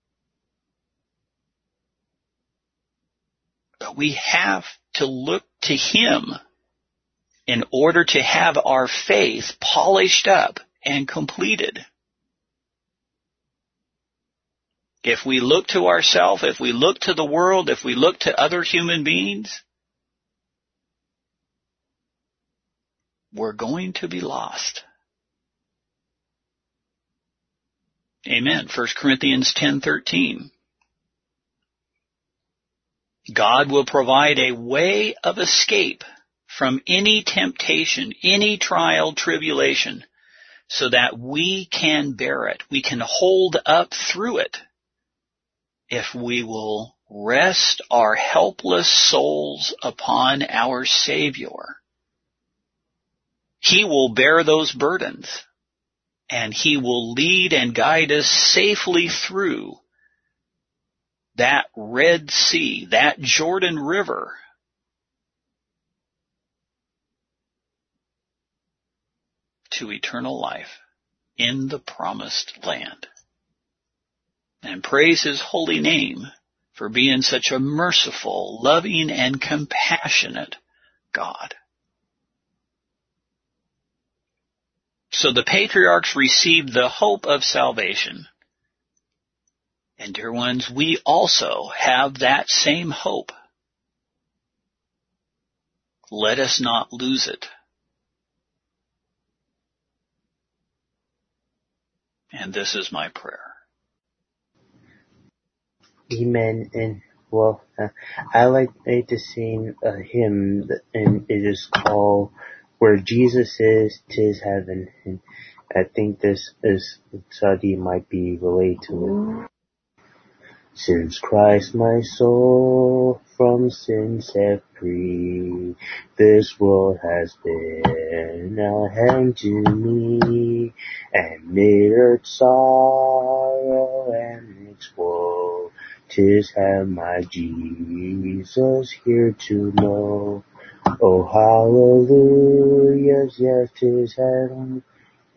But we have to look to him in order to have our faith polished up and completed. If we look to ourselves, if we look to the world, if we look to other human beings, we're going to be lost. Amen. 1 Corinthians 10:13. God will provide a way of escape from any temptation, any trial, tribulation, so that we can bear it. We can hold up through it if we will rest our helpless souls upon our Savior. He will bear those burdens, and he will lead and guide us safely through that Red Sea, that Jordan River, to eternal life in the promised land. And praise his holy name for being such a merciful, loving, and compassionate God. So the patriarchs received the hope of salvation. And dear ones, we also have that same hope. Let us not lose it. And this is my prayer. Amen. And well, I like to sing a hymn, and it is called "Where Jesus Is, 'Tis Heaven." And I think this is study might be related to it. Since Christ my soul from sin set free, this world has been a hand to me, and made earth sorrow and its woe. 'Tis have my Jesus here to know. Oh hallelujah, yes, 'tis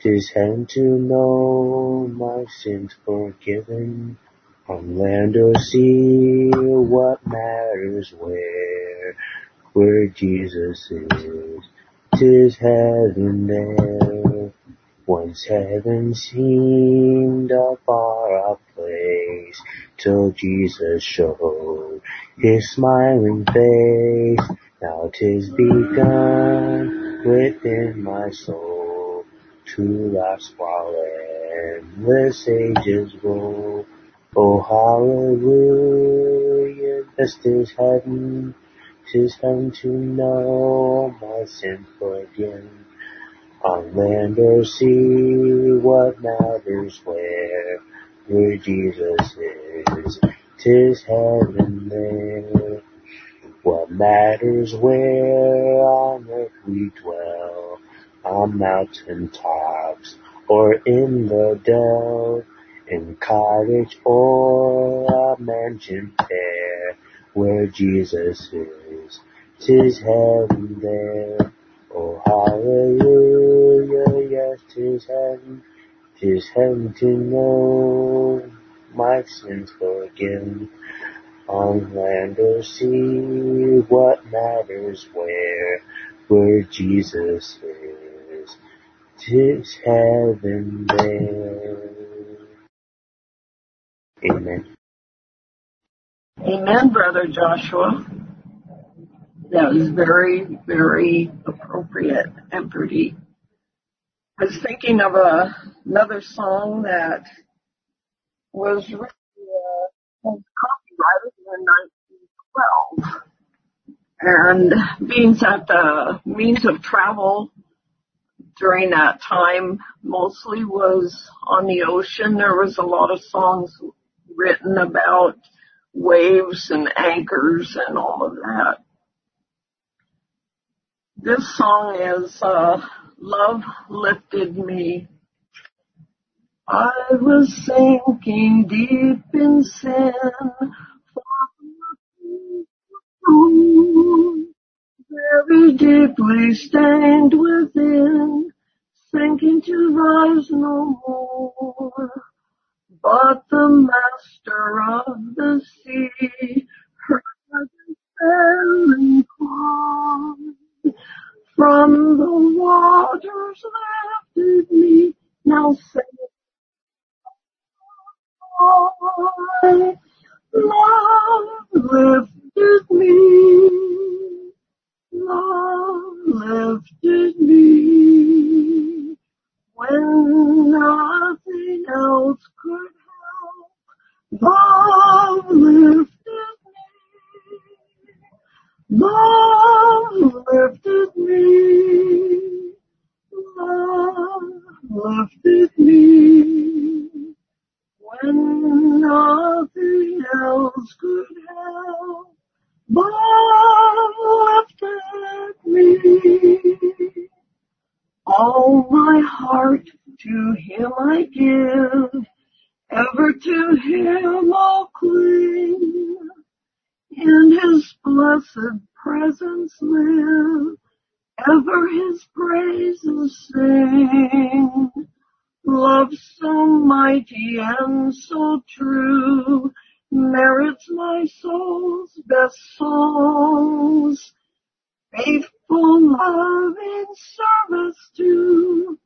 'Tis heaven to know my sins forgiven. On land or sea, what matters where Jesus is? 'Tis heaven there. Once heaven seemed a far-off place, till Jesus showed his smiling face. Now 'tis begun within my soul, to last while endless ages roll. Oh, hallelujah, yes, 'tis heaven to know my sin forgiven. On land or sea, what matters where Jesus is? 'Tis heaven there. What matters where on earth we dwell, on mountain tops or in the dell, in cottage or a mansion fair, where Jesus is, 'tis heaven there. Oh, hallelujah, yes, 'tis heaven to know my sins forgiven. On land or sea, what matters where Jesus is, 'tis heaven there. Amen. Amen, Brother Joshua. That was very, very appropriate and pretty. I was thinking of another song that was written, was copyrighted in 1912. And being that the means of travel during that time mostly was on the ocean, there was a lot of songs written about waves and anchors and all of that. This song is Love Lifted Me. I was sinking deep in sin, very deeply stained within, sinking to rise no more. But the master of the sea heard my despairing cry. From the waters lifted me, now say I, love lifted me, love lifted me, when nothing else could help, love lifted me, love lifted me, love lifted me, when nothing else could help, love lifted me. All my heart to him I give, ever to him I'll cling, in his blessed presence live, ever his praises sing. Love so mighty and so true merits my soul's best songs. Faithful love in service to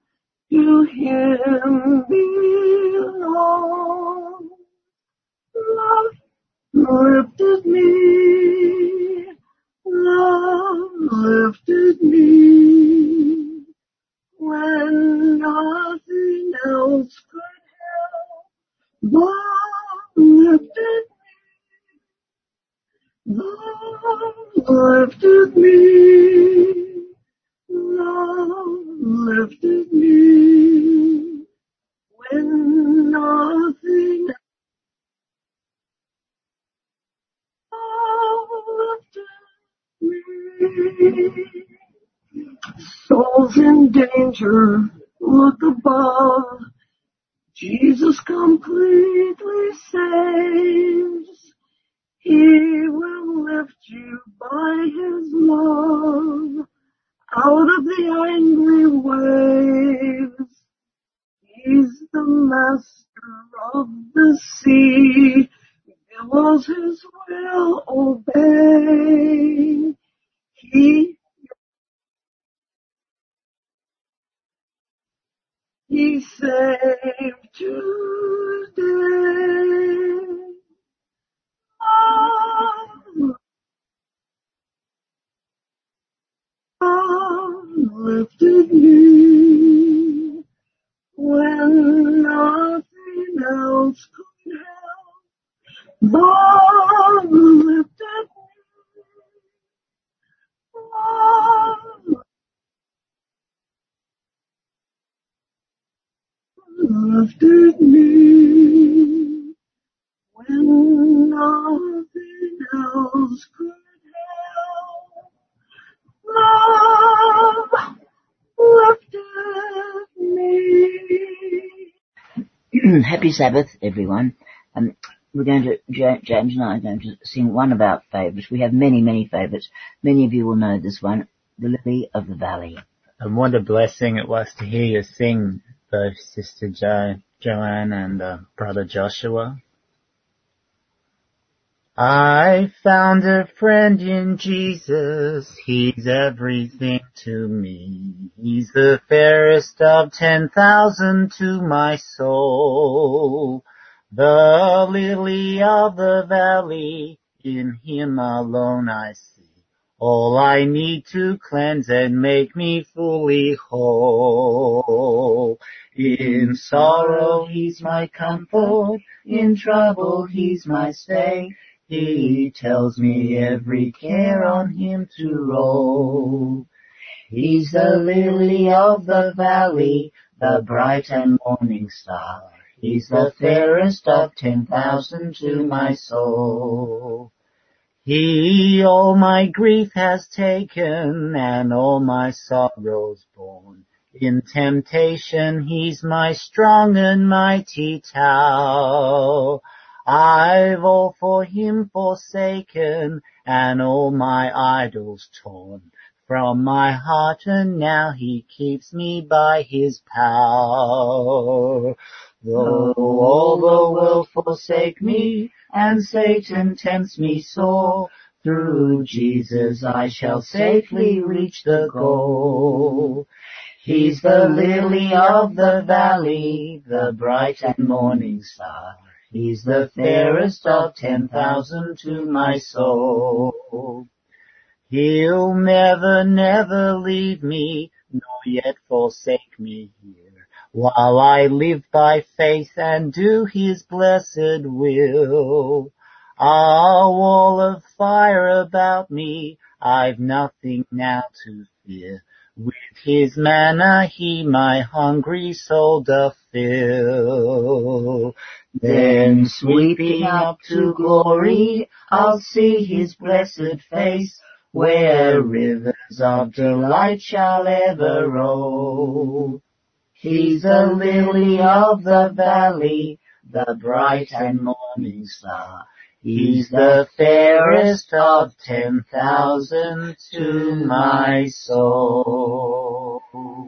him belong. Love lifted me, love lifted me, when nothing else could help, love lifted me, love lifted me, love lifted me, when nothing else lifted me. Souls in danger, look above. Jesus completely saves. He will lift you by his love out of the angry waves. master of the sea, billows his will obey. He saved today. Lifted me when nothing else could help. Love lifted me. Love lifted me when nothing else could help. Love lifted me. Happy Sabbath, everyone. We're going to, James and I are going to sing one of our favourites. We have many, many favourites. Many of you will know this one, The Lily of the Valley. And what a blessing it was to hear you sing, both Sister Joanne and Brother Joshua. I found a friend in Jesus, he's everything to me. He's the fairest of 10,000 to my soul. The lily of the valley, in him alone I see. All I need to cleanse and make me fully whole. In sorrow he's my comfort, in trouble he's my stay. He tells me every care on him to roll. He's the lily of the valley, the bright and morning star. He's the fairest of 10,000 to my soul. He all my grief has taken and all my sorrows borne. In temptation he's my strong and mighty tower. I've all for him forsaken and all my idols torn from my heart, and now he keeps me by his power. Though all the world forsake me and Satan tempts me sore, through Jesus I shall safely reach the goal. He's the lily of the valley, the bright and morning star. He's the fairest of 10,000 to my soul. He'll never, never leave me, nor yet forsake me here, while I live by faith and do his blessed will. A wall of fire about me, I've nothing now to fear. With his manna he my hungry soul doth fill. Then sweeping up to glory, I'll see his blessed face, where rivers of delight shall ever roll. He's the lily of the valley, the bright and morning star. He's the fairest of 10,000 to my soul.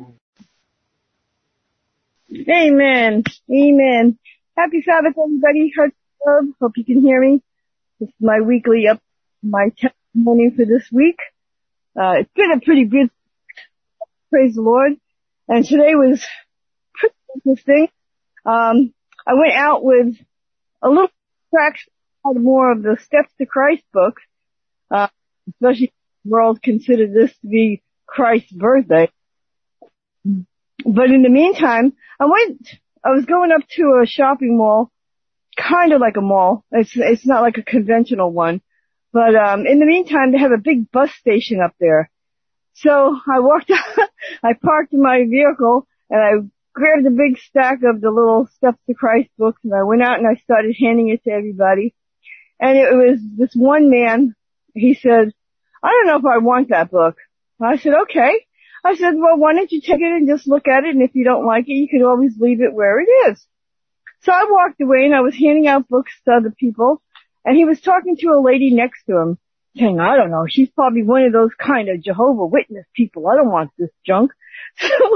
Amen. Amen. Happy Sabbath, everybody. Heart love. Hope you can hear me. This is my weekly my testimony for this week. It's been a pretty good, praise the Lord. And today was pretty interesting. I went out with a little fraction more of the Steps to Christ book, especially if the world considered this to be Christ's birthday. But in the meantime, I was going up to a shopping mall, kind of like a mall. It's not like a conventional one. But, in the meantime, they have a big bus station up there. So I walked out, I parked in my vehicle and I grabbed a big stack of the little Steps to Christ books and I went out and I started handing it to everybody. And it was this one man, he said, I don't know if I want that book. I said, okay. I said, well, why don't you take it and just look at it, and if you don't like it, you could always leave it where it is. So I walked away and I was handing out books to other people, and he was talking to a lady next to him, saying, I don't know, she's probably one of those kind of Jehovah's Witness people. I don't want this junk.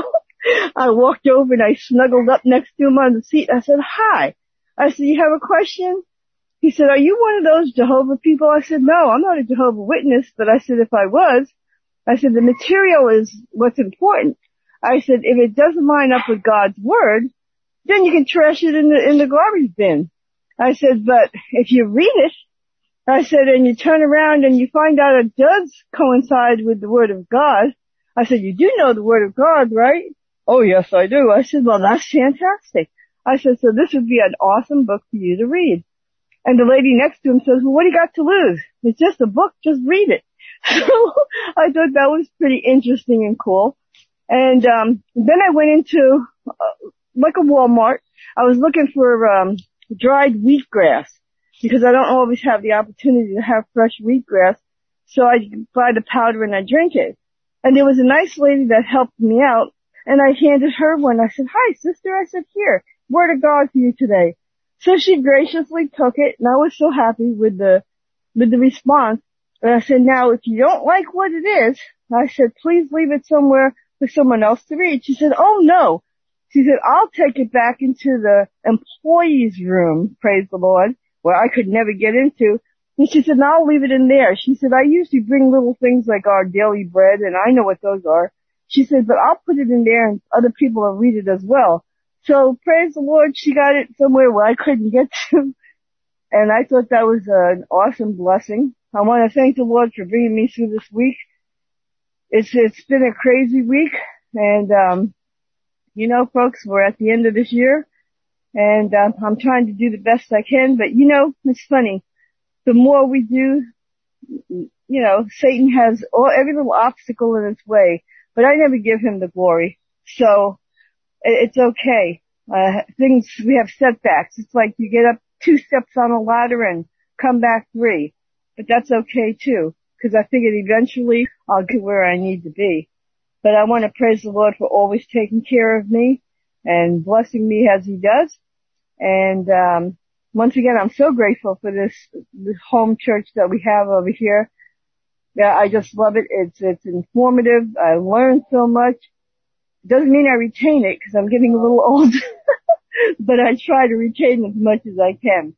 I walked over and I snuggled up next to him on the seat. I said, hi. I said, you have a question? He said, are you one of those Jehovah people? I said, no, I'm not a Jehovah Witness, but I said, if I was, I said, the material is what's important. I said, if it doesn't line up with God's word, then you can trash it in the garbage bin. I said, but if you read it, I said, and you turn around and you find out it does coincide with the word of God. I said, you do know the word of God, right? Oh, yes, I do. I said, well, that's fantastic. I said, so this would be an awesome book for you to read. And the lady next to him says, well, what do you got to lose? It's just a book. Just read it. So I thought that was pretty interesting and cool. And then I went into like a Walmart. I was looking for dried wheatgrass because I don't always have the opportunity to have fresh wheatgrass. So I buy the powder and I drink it. And there was a nice lady that helped me out, and I handed her one. I said, hi, sister. I said, here, word of God for you today. So she graciously took it, and I was so happy with the response. And I said, now, if you don't like what it is, I said, please leave it somewhere for someone else to read. She said, oh, no. She said, I'll take it back into the employees' room, praise the Lord, where I could never get into. And she said, no, I'll leave it in there. She said, I usually bring little things like our daily bread, and I know what those are. She said, but I'll put it in there and other people will read it as well. So praise the Lord, she got it somewhere where I couldn't get to. And I thought that was an awesome blessing. I want to thank the Lord for bringing me through this week. It's been a crazy week. And, you know, folks, we're at the end of this year. And, I'm trying to do the best I can. But, you know, it's funny. The more we do, you know, Satan has every little obstacle in its way. But I never give him the glory. So it's okay. We have setbacks. It's like you get up 2 steps on a ladder and come back 3. But that's okay too, because I figured eventually I'll get where I need to be. But I want to praise the Lord for always taking care of me and blessing me as he does. And, once again, I'm so grateful for this home church that we have over here. Yeah, I just love it. It's informative. I learn so much. Doesn't mean I retain it because I'm getting a little old, but I try to retain as much as I can.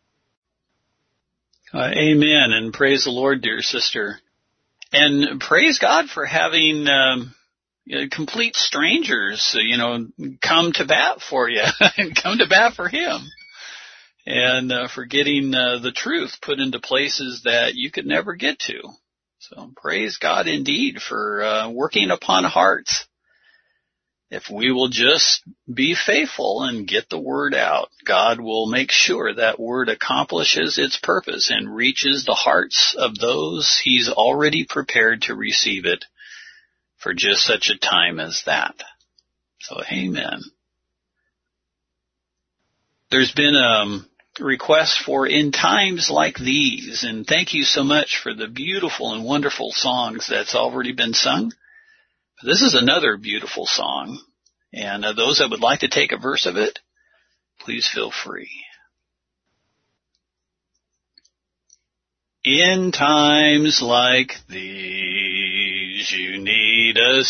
Amen, and praise the Lord, dear sister. And praise God for having complete strangers, come to bat for you and come to bat for him. And for getting the truth put into places that you could never get to. So praise God indeed for working upon hearts. If we will just be faithful and get the word out, God will make sure that word accomplishes its purpose and reaches the hearts of those he's already prepared to receive it for just such a time as that. So amen. There's been requests for In Times Like These, and thank you so much for the beautiful and wonderful songs that's already been sung. This is another beautiful song, and those that would like to take a verse of it, please feel free. In times like these, you need a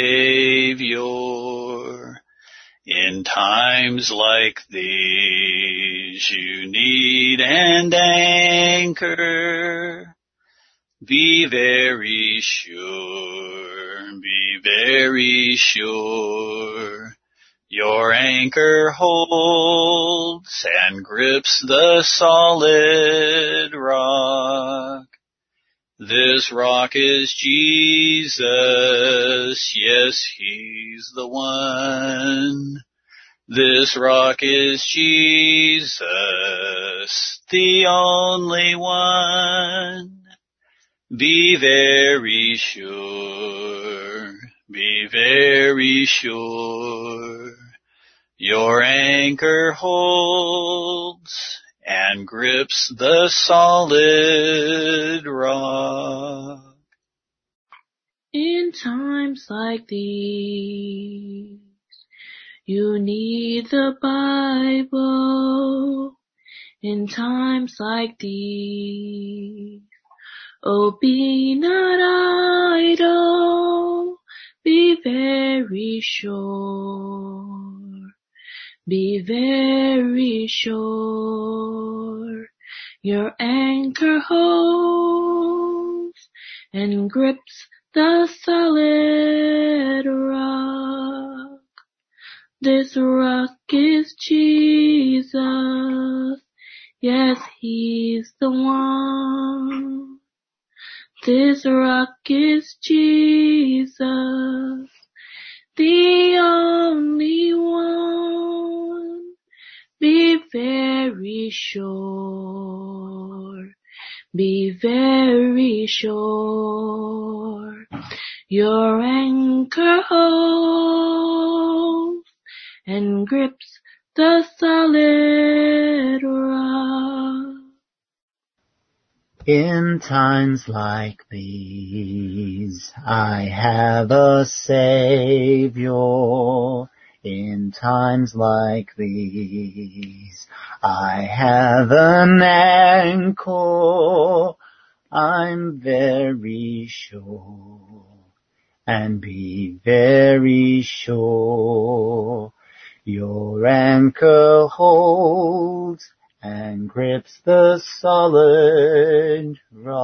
Savior. In times like these, you need an anchor. Be very sure, your anchor holds and grips the solid rock. This rock is Jesus, yes, he's the one. This rock is Jesus, the only one. Be very sure, your anchor holds and grips the solid rock. In times like these, you need the Bible. In times like these, oh, be not idle, be very sure. Be very sure. Your anchor holds and grips the solid rock. This rock is Jesus. Yes, He's the one. This rock is Jesus, the only one. Be very sure. Be very sure. Your anchor holds and grips the solid rock. In times like these, I have a Savior. In times like these, I have an anchor. I'm very sure, and be very sure. Your anchor holds and grips the solid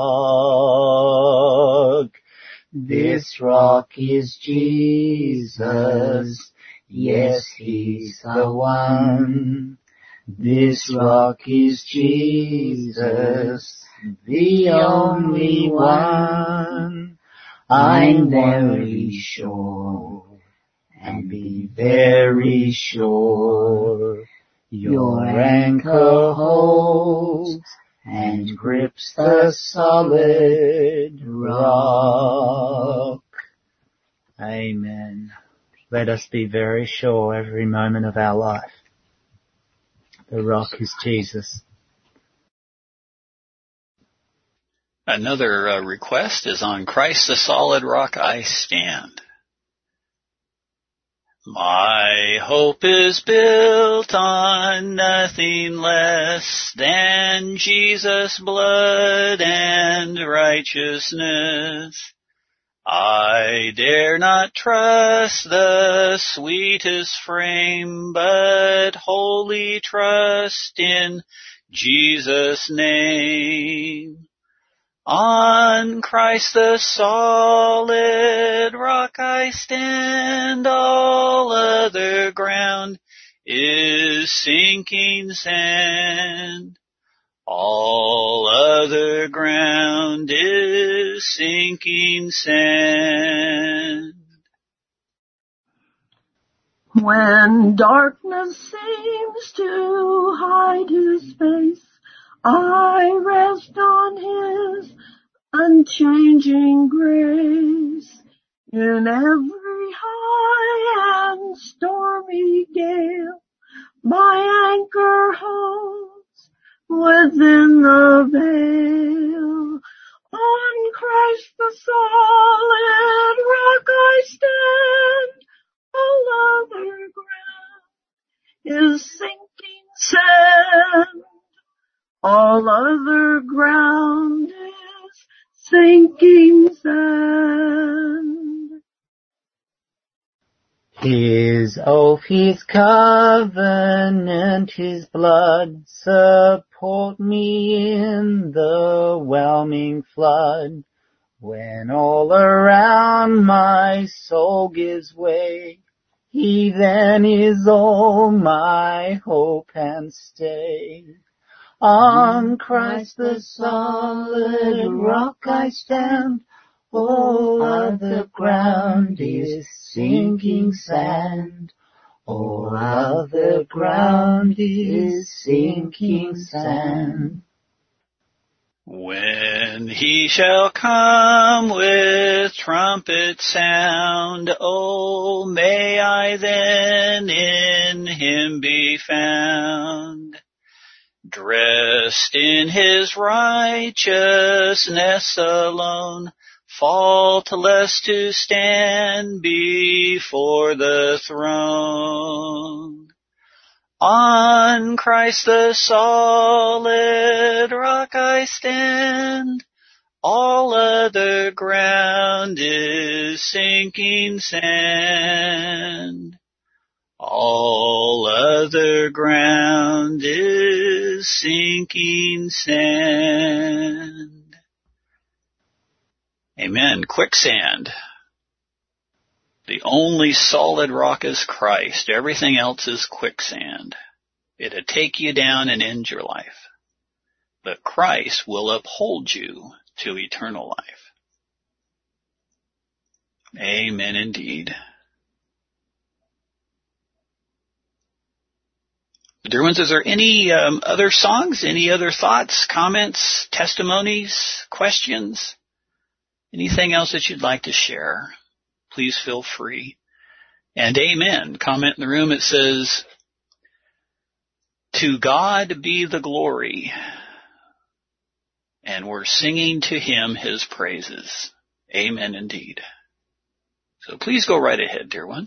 rock. This rock is Jesus. Yes, He's the one. This rock is Jesus, the only one. I'm very sure, and be very sure. Your anchor holds and grips the solid rock. Amen. Let us be very sure every moment of our life. The rock is Jesus. Another request is on Christ the solid rock I stand. My hope is built on nothing less than Jesus' blood and righteousness. I dare not trust the sweetest frame, but wholly trust in Jesus' name. On Christ the solid rock I stand, all other ground is sinking sand. All other ground is sinking sand. When darkness seems to hide His face, I rest on His unchanging grace. In every high and stormy gale, my anchor holds within the veil. On Christ the solid rock I stand, all other ground is sinking sand. All other ground is sinking sand. His oath, His covenant, His blood support me in the whelming flood. When all around my soul gives way, He then is all my hope and stay. On Christ the solid rock I stand, all other ground is sinking sand. All other ground is sinking sand. When He shall come with trumpet sound, oh, may I then in Him be found. Dressed in His righteousness alone, faultless to stand before the throne. On Christ the solid rock I stand, All other ground is sinking sand. All other ground is sinking sand. Amen. Quicksand. The only solid rock is Christ. Everything else is quicksand. It'll take you down and end your life. But Christ will uphold you to eternal life. Amen indeed. Dear ones, is there any other songs, any other thoughts, comments, testimonies, questions? Anything else that you'd like to share? Please feel free. And amen. Comment in the room. It says, to God be the glory. And we're singing to him his praises. Amen indeed. So please go right ahead, dear ones.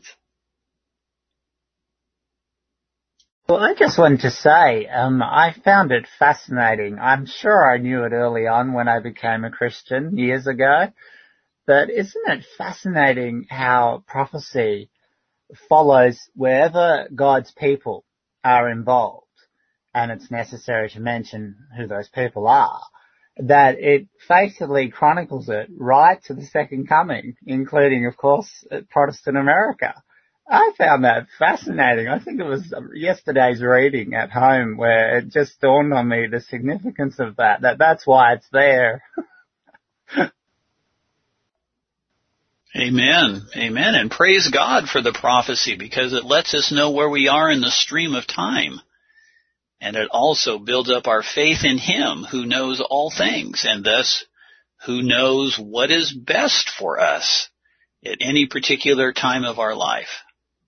Well, I just wanted to say, I found it fascinating. I'm sure I knew it early on when I became a Christian years ago, but isn't it fascinating how prophecy follows wherever God's people are involved, and it's necessary to mention who those people are, that it faithfully chronicles it right to the second coming, including, of course, Protestant America. I found that fascinating. I think it was yesterday's reading at home where it just dawned on me the significance of that's why it's there. Amen. Amen. And praise God for the prophecy, because it lets us know where we are in the stream of time. And it also builds up our faith in him who knows all things, and thus who knows what is best for us at any particular time of our life.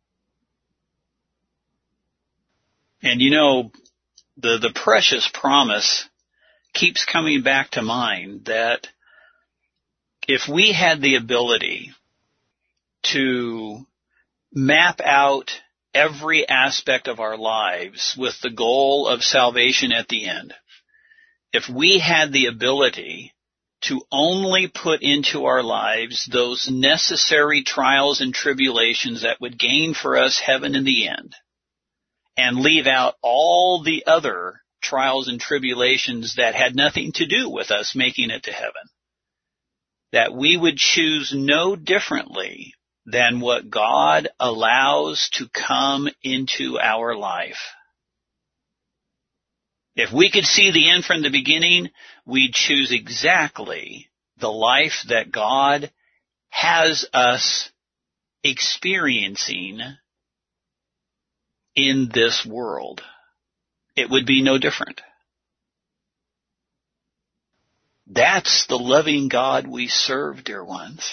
And you know, the precious promise keeps coming back to mind that if we had the ability to map out every aspect of our lives with the goal of salvation at the end, if we had the ability to only put into our lives those necessary trials and tribulations that would gain for us heaven in the end, and leave out all the other trials and tribulations that had nothing to do with us making it to heaven, that we would choose no differently than what God allows to come into our life. If we could see the end from the beginning, we'd choose exactly the life that God has us experiencing in this world. It would be no different. That's the loving God we serve, dear ones.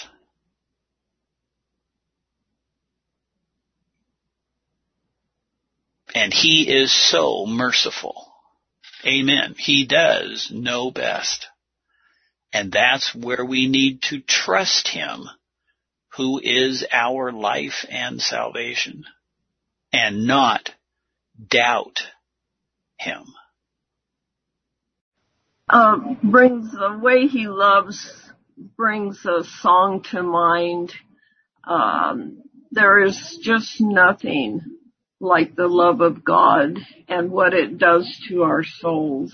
And he is so merciful. Amen. He does know best. And that's where we need to trust him, who is our life and salvation, and not doubt him. The way he loves brings a song to mind. There is just nothing like the love of God and what it does to our souls.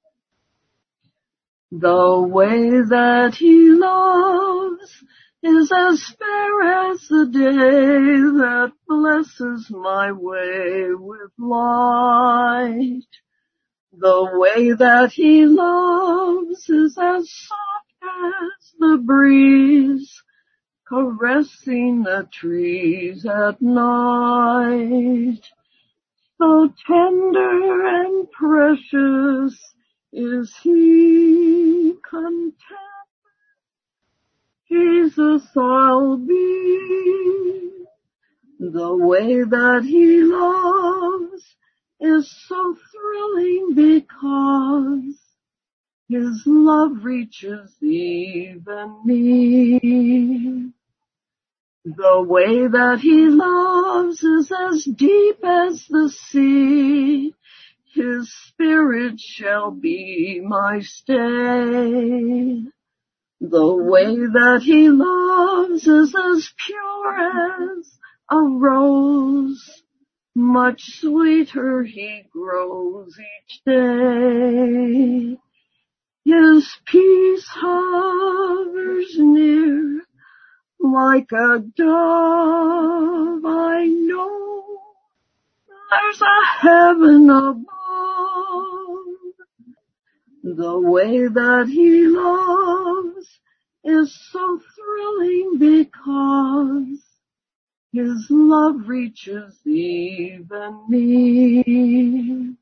The way that he loves is as fair as the day that blesses my way with light. The way that he loves is as soft as the breeze caressing the trees at night. So tender and precious is he, content Jesus I'll be. The way that he loves is so thrilling because his love reaches even me. The way that he loves is as deep as the sea. His spirit shall be my stay. The way that he loves is as pure as a rose. Much sweeter he grows each day. His peace hovers near like a dove. I know there's a heaven above. The way that he loves is so thrilling because his love reaches even me.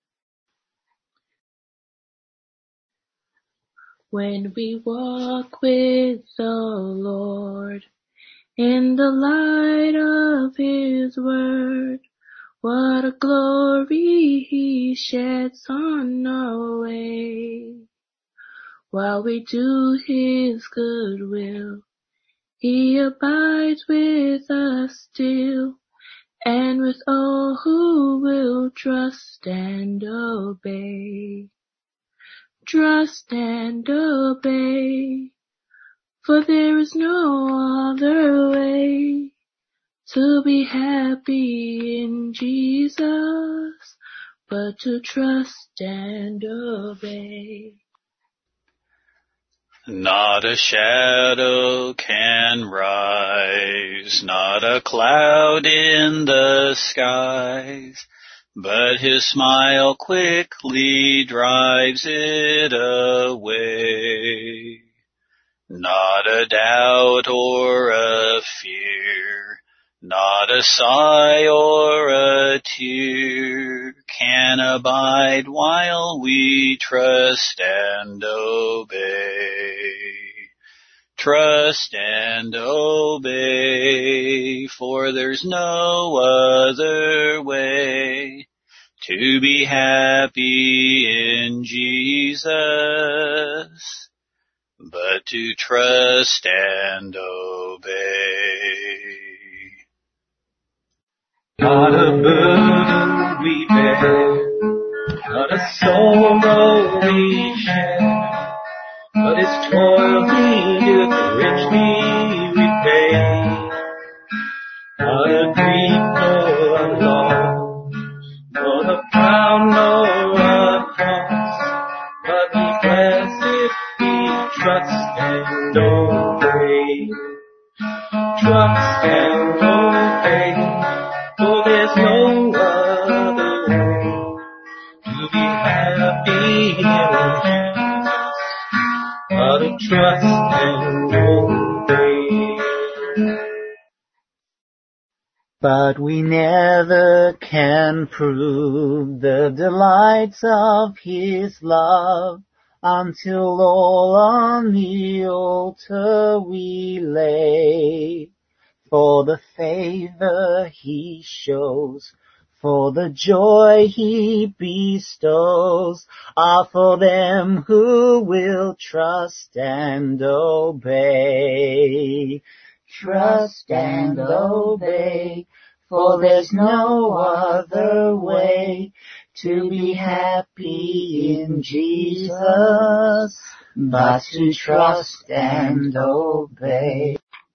When we walk with the Lord in the light of his word, what a glory he sheds on our way. While we do his good will, he abides with us still, and with all who will trust and obey. Trust and obey, for there is no other way to be happy in Jesus, but to trust and obey. Not a shadow can rise, not a cloud in the skies, but his smile quickly drives it away. Not a doubt or a fear, not a sigh or a tear can abide while we trust and obey. Trust and obey, for there's no other way to be happy in Jesus, but to trust and obey. Not a burden we bear, not a sorrow we share, but his toil he doth richly repay. Not a grief nor a loss, nor the crown nor a cross, but we blessed we trust and obey. Trust and obey, for there's no other way to be happy in Jesus, but to trust and obey. But we never can prove the delights of his love until all on the altar we lay. For the favor he shows, for the joy he bestows, are for them who will trust and obey. Trust and obey, for there's no other way to be happy in Jesus, but to trust and obey.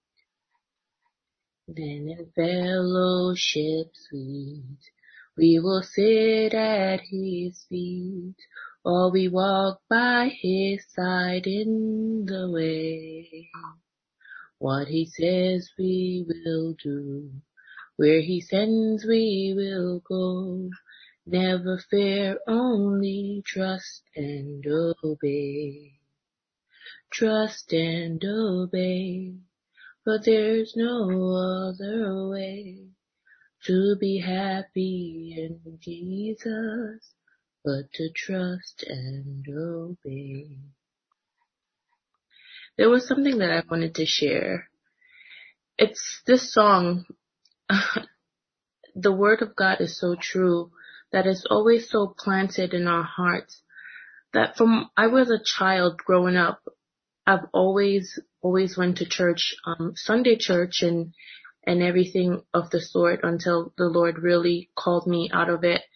Then in fellowship sweet, we will sit at his feet, while we walk by his side in the way. What he says we will do, where he sends we will go. Never fear, only trust and obey. Trust and obey, for there's no other way to be happy in Jesus, but to trust and obey. There was something that I wanted to share. It's this song. The word of God is so true, that is always so planted in our hearts, that from I was a child growing up, I've always went to church, Sunday church and everything of the sort, until the Lord really called me out of it.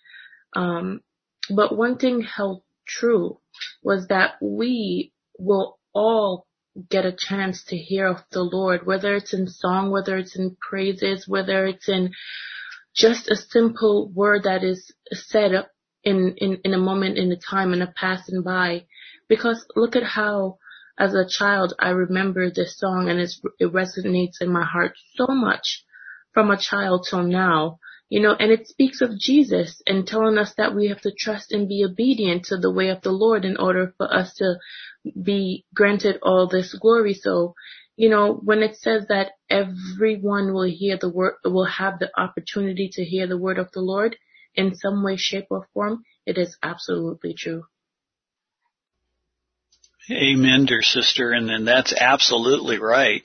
But one thing held true was that we will all get a chance to hear of the Lord, whether it's in song, whether it's in praises, whether it's in just a simple word that is said in a moment, in a time, in a passing by. Because look at how, as a child, I remember this song, and it resonates in my heart so much from a child till now. And it speaks of Jesus and telling us that we have to trust and be obedient to the way of the Lord in order for us to be granted all this glory. So, when it says that everyone will hear the word, will have the opportunity to hear the word of the Lord in some way, shape, or form, it is absolutely true. Amen, dear sister, and that's absolutely right.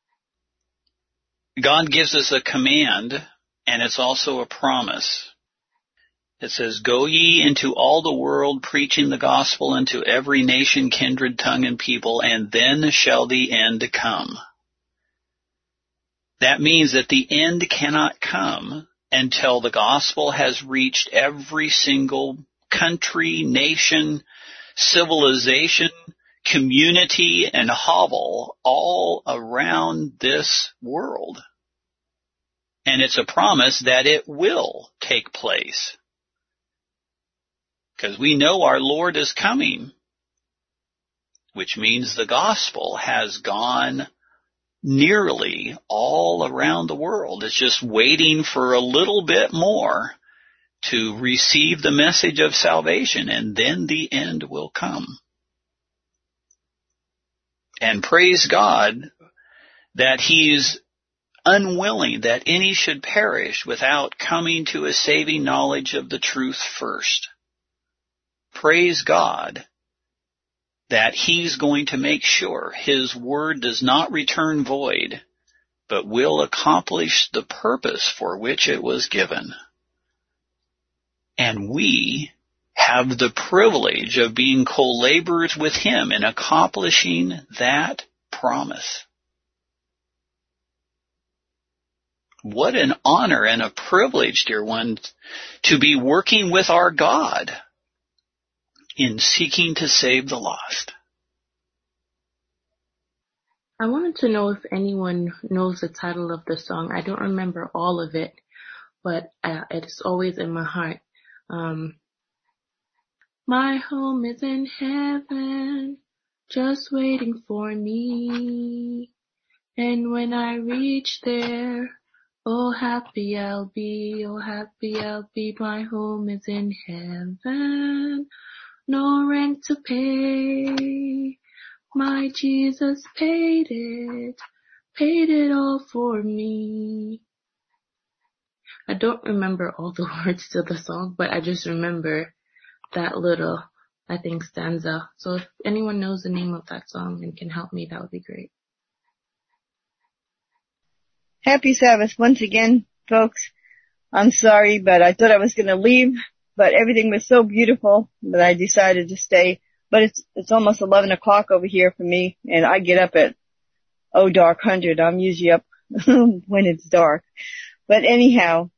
God gives us a command, and it's also a promise. It says, "Go ye into all the world, preaching the gospel unto every nation, kindred, tongue, and people, and then shall the end come." That means that the end cannot come until the gospel has reached every single country, nation, civilization, community, and hovel all around this world. And it's a promise that it will take place. Because we know our Lord is coming, which means the gospel has gone nearly all around the world. It's just waiting for a little bit more to receive the message of salvation, and then the end will come. And praise God that He's unwilling that any should perish without coming to a saving knowledge of the truth first. Praise God that He's going to make sure His word does not return void, but will accomplish the purpose for which it was given. And we have the privilege of being co-laborers with Him in accomplishing that promise. What an honor and a privilege, dear ones, to be working with our God in seeking to save the lost. I wanted to know if anyone knows the title of the song. I don't remember all of it, but it is always in my heart. My home is in heaven, just waiting for me. And when I reach there, oh happy I'll be, oh happy I'll be. My home is in heaven, no rent to pay. My Jesus paid it all for me. I don't remember all the words to the song, but I just remember that little, I think, stanza. So if anyone knows the name of that song and can help me, that would be great. Happy Sabbath once again, folks. I'm sorry, but I thought I was going to leave, but everything was so beautiful that I decided to stay. But it's almost 11 o'clock over here for me, and I get up at dark 100. I'm usually up when it's dark. But anyhow,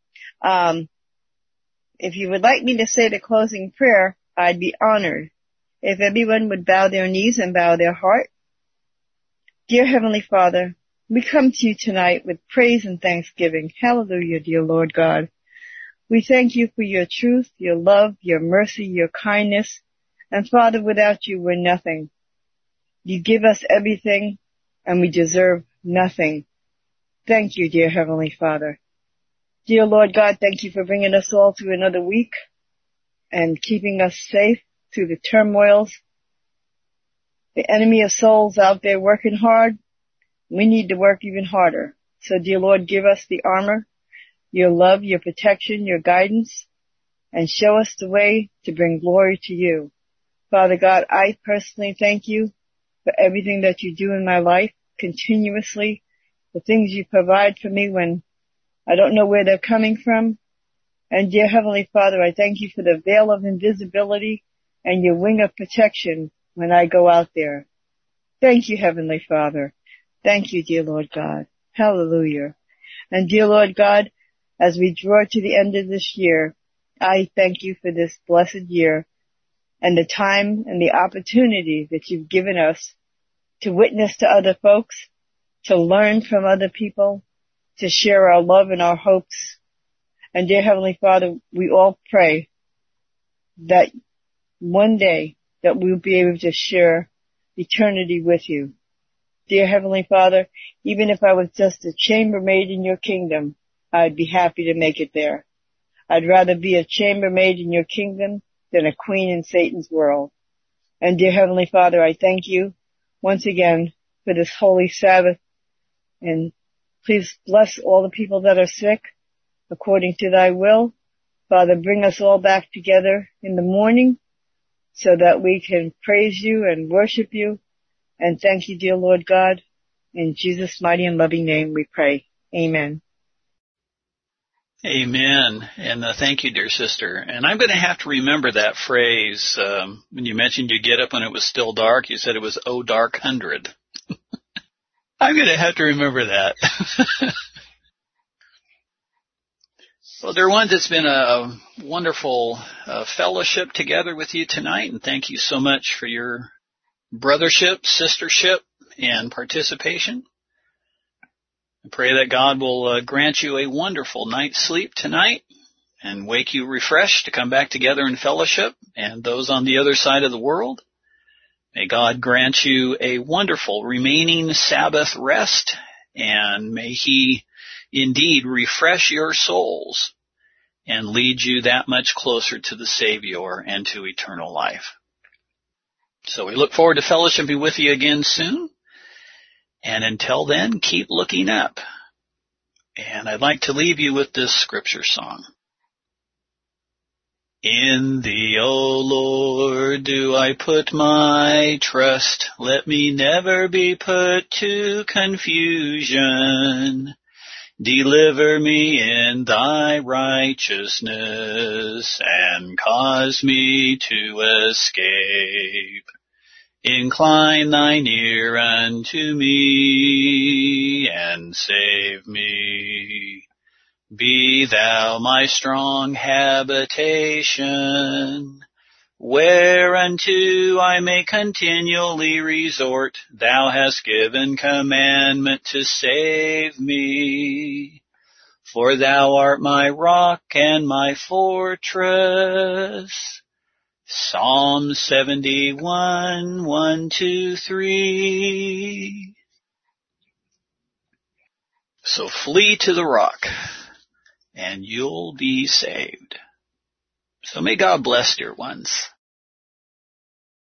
if you would like me to say the closing prayer, I'd be honored. If everyone would bow their knees and bow their heart. Dear Heavenly Father, we come to you tonight with praise and thanksgiving. Hallelujah, dear Lord God. We thank you for your truth, your love, your mercy, your kindness. And Father, without you, we're nothing. You give us everything, and we deserve nothing. Thank you, dear Heavenly Father. Dear Lord God, thank you for bringing us all through another week and keeping us safe through the turmoils. The enemy of souls out there working hard. We need to work even harder. So, dear Lord, give us the armor, your love, your protection, your guidance, and show us the way to bring glory to you. Father God, I personally thank you for everything that you do in my life continuously, the things you provide for me when I don't know where they're coming from. And dear Heavenly Father, I thank you for the veil of invisibility and your wing of protection when I go out there. Thank you, Heavenly Father. Thank you, dear Lord God. Hallelujah. And dear Lord God, as we draw to the end of this year, I thank you for this blessed year and the time and the opportunity that you've given us to witness to other folks, to learn from other people, to share our love and our hopes. And dear Heavenly Father, we all pray that one day that we'll be able to share eternity with you. Dear Heavenly Father, even if I was just a chambermaid in your kingdom, I'd be happy to make it there. I'd rather be a chambermaid in your kingdom than a queen in Satan's world. And dear Heavenly Father, I thank you once again for this holy Sabbath. And please bless all the people that are sick according to thy will. Father, bring us all back together in the morning so that we can praise you and worship you. And thank you, dear Lord God. In Jesus' mighty and loving name we pray. Amen. Amen. And thank you, dear sister. And I'm going to have to remember that phrase. When you mentioned you get up when it was still dark, you said it was "Oh dark 100." I'm going to have to remember that. Well, dear ones, it's been a wonderful fellowship together with you tonight, and thank you so much for your brothership, sistership, and participation. I pray that God will grant you a wonderful night's sleep tonight and wake you refreshed to come back together in fellowship. And those on the other side of the world, may God grant you a wonderful remaining Sabbath rest, and may He indeed refresh your souls and lead you that much closer to the Savior and to eternal life. So we look forward to fellowshipping with you again soon. And until then, keep looking up. And I'd like to leave you with this scripture song. In thee, O Lord, do I put my trust. Let me never be put to confusion. Deliver me in thy righteousness and cause me to escape. Incline thine ear unto me and save me. Be thou my strong habitation, whereunto I may continually resort. Thou hast given commandment to save me. For thou art my rock and my fortress. Psalm 71, 1, 2, 3. So flee to the rock, and you'll be saved. So may God bless, dear ones.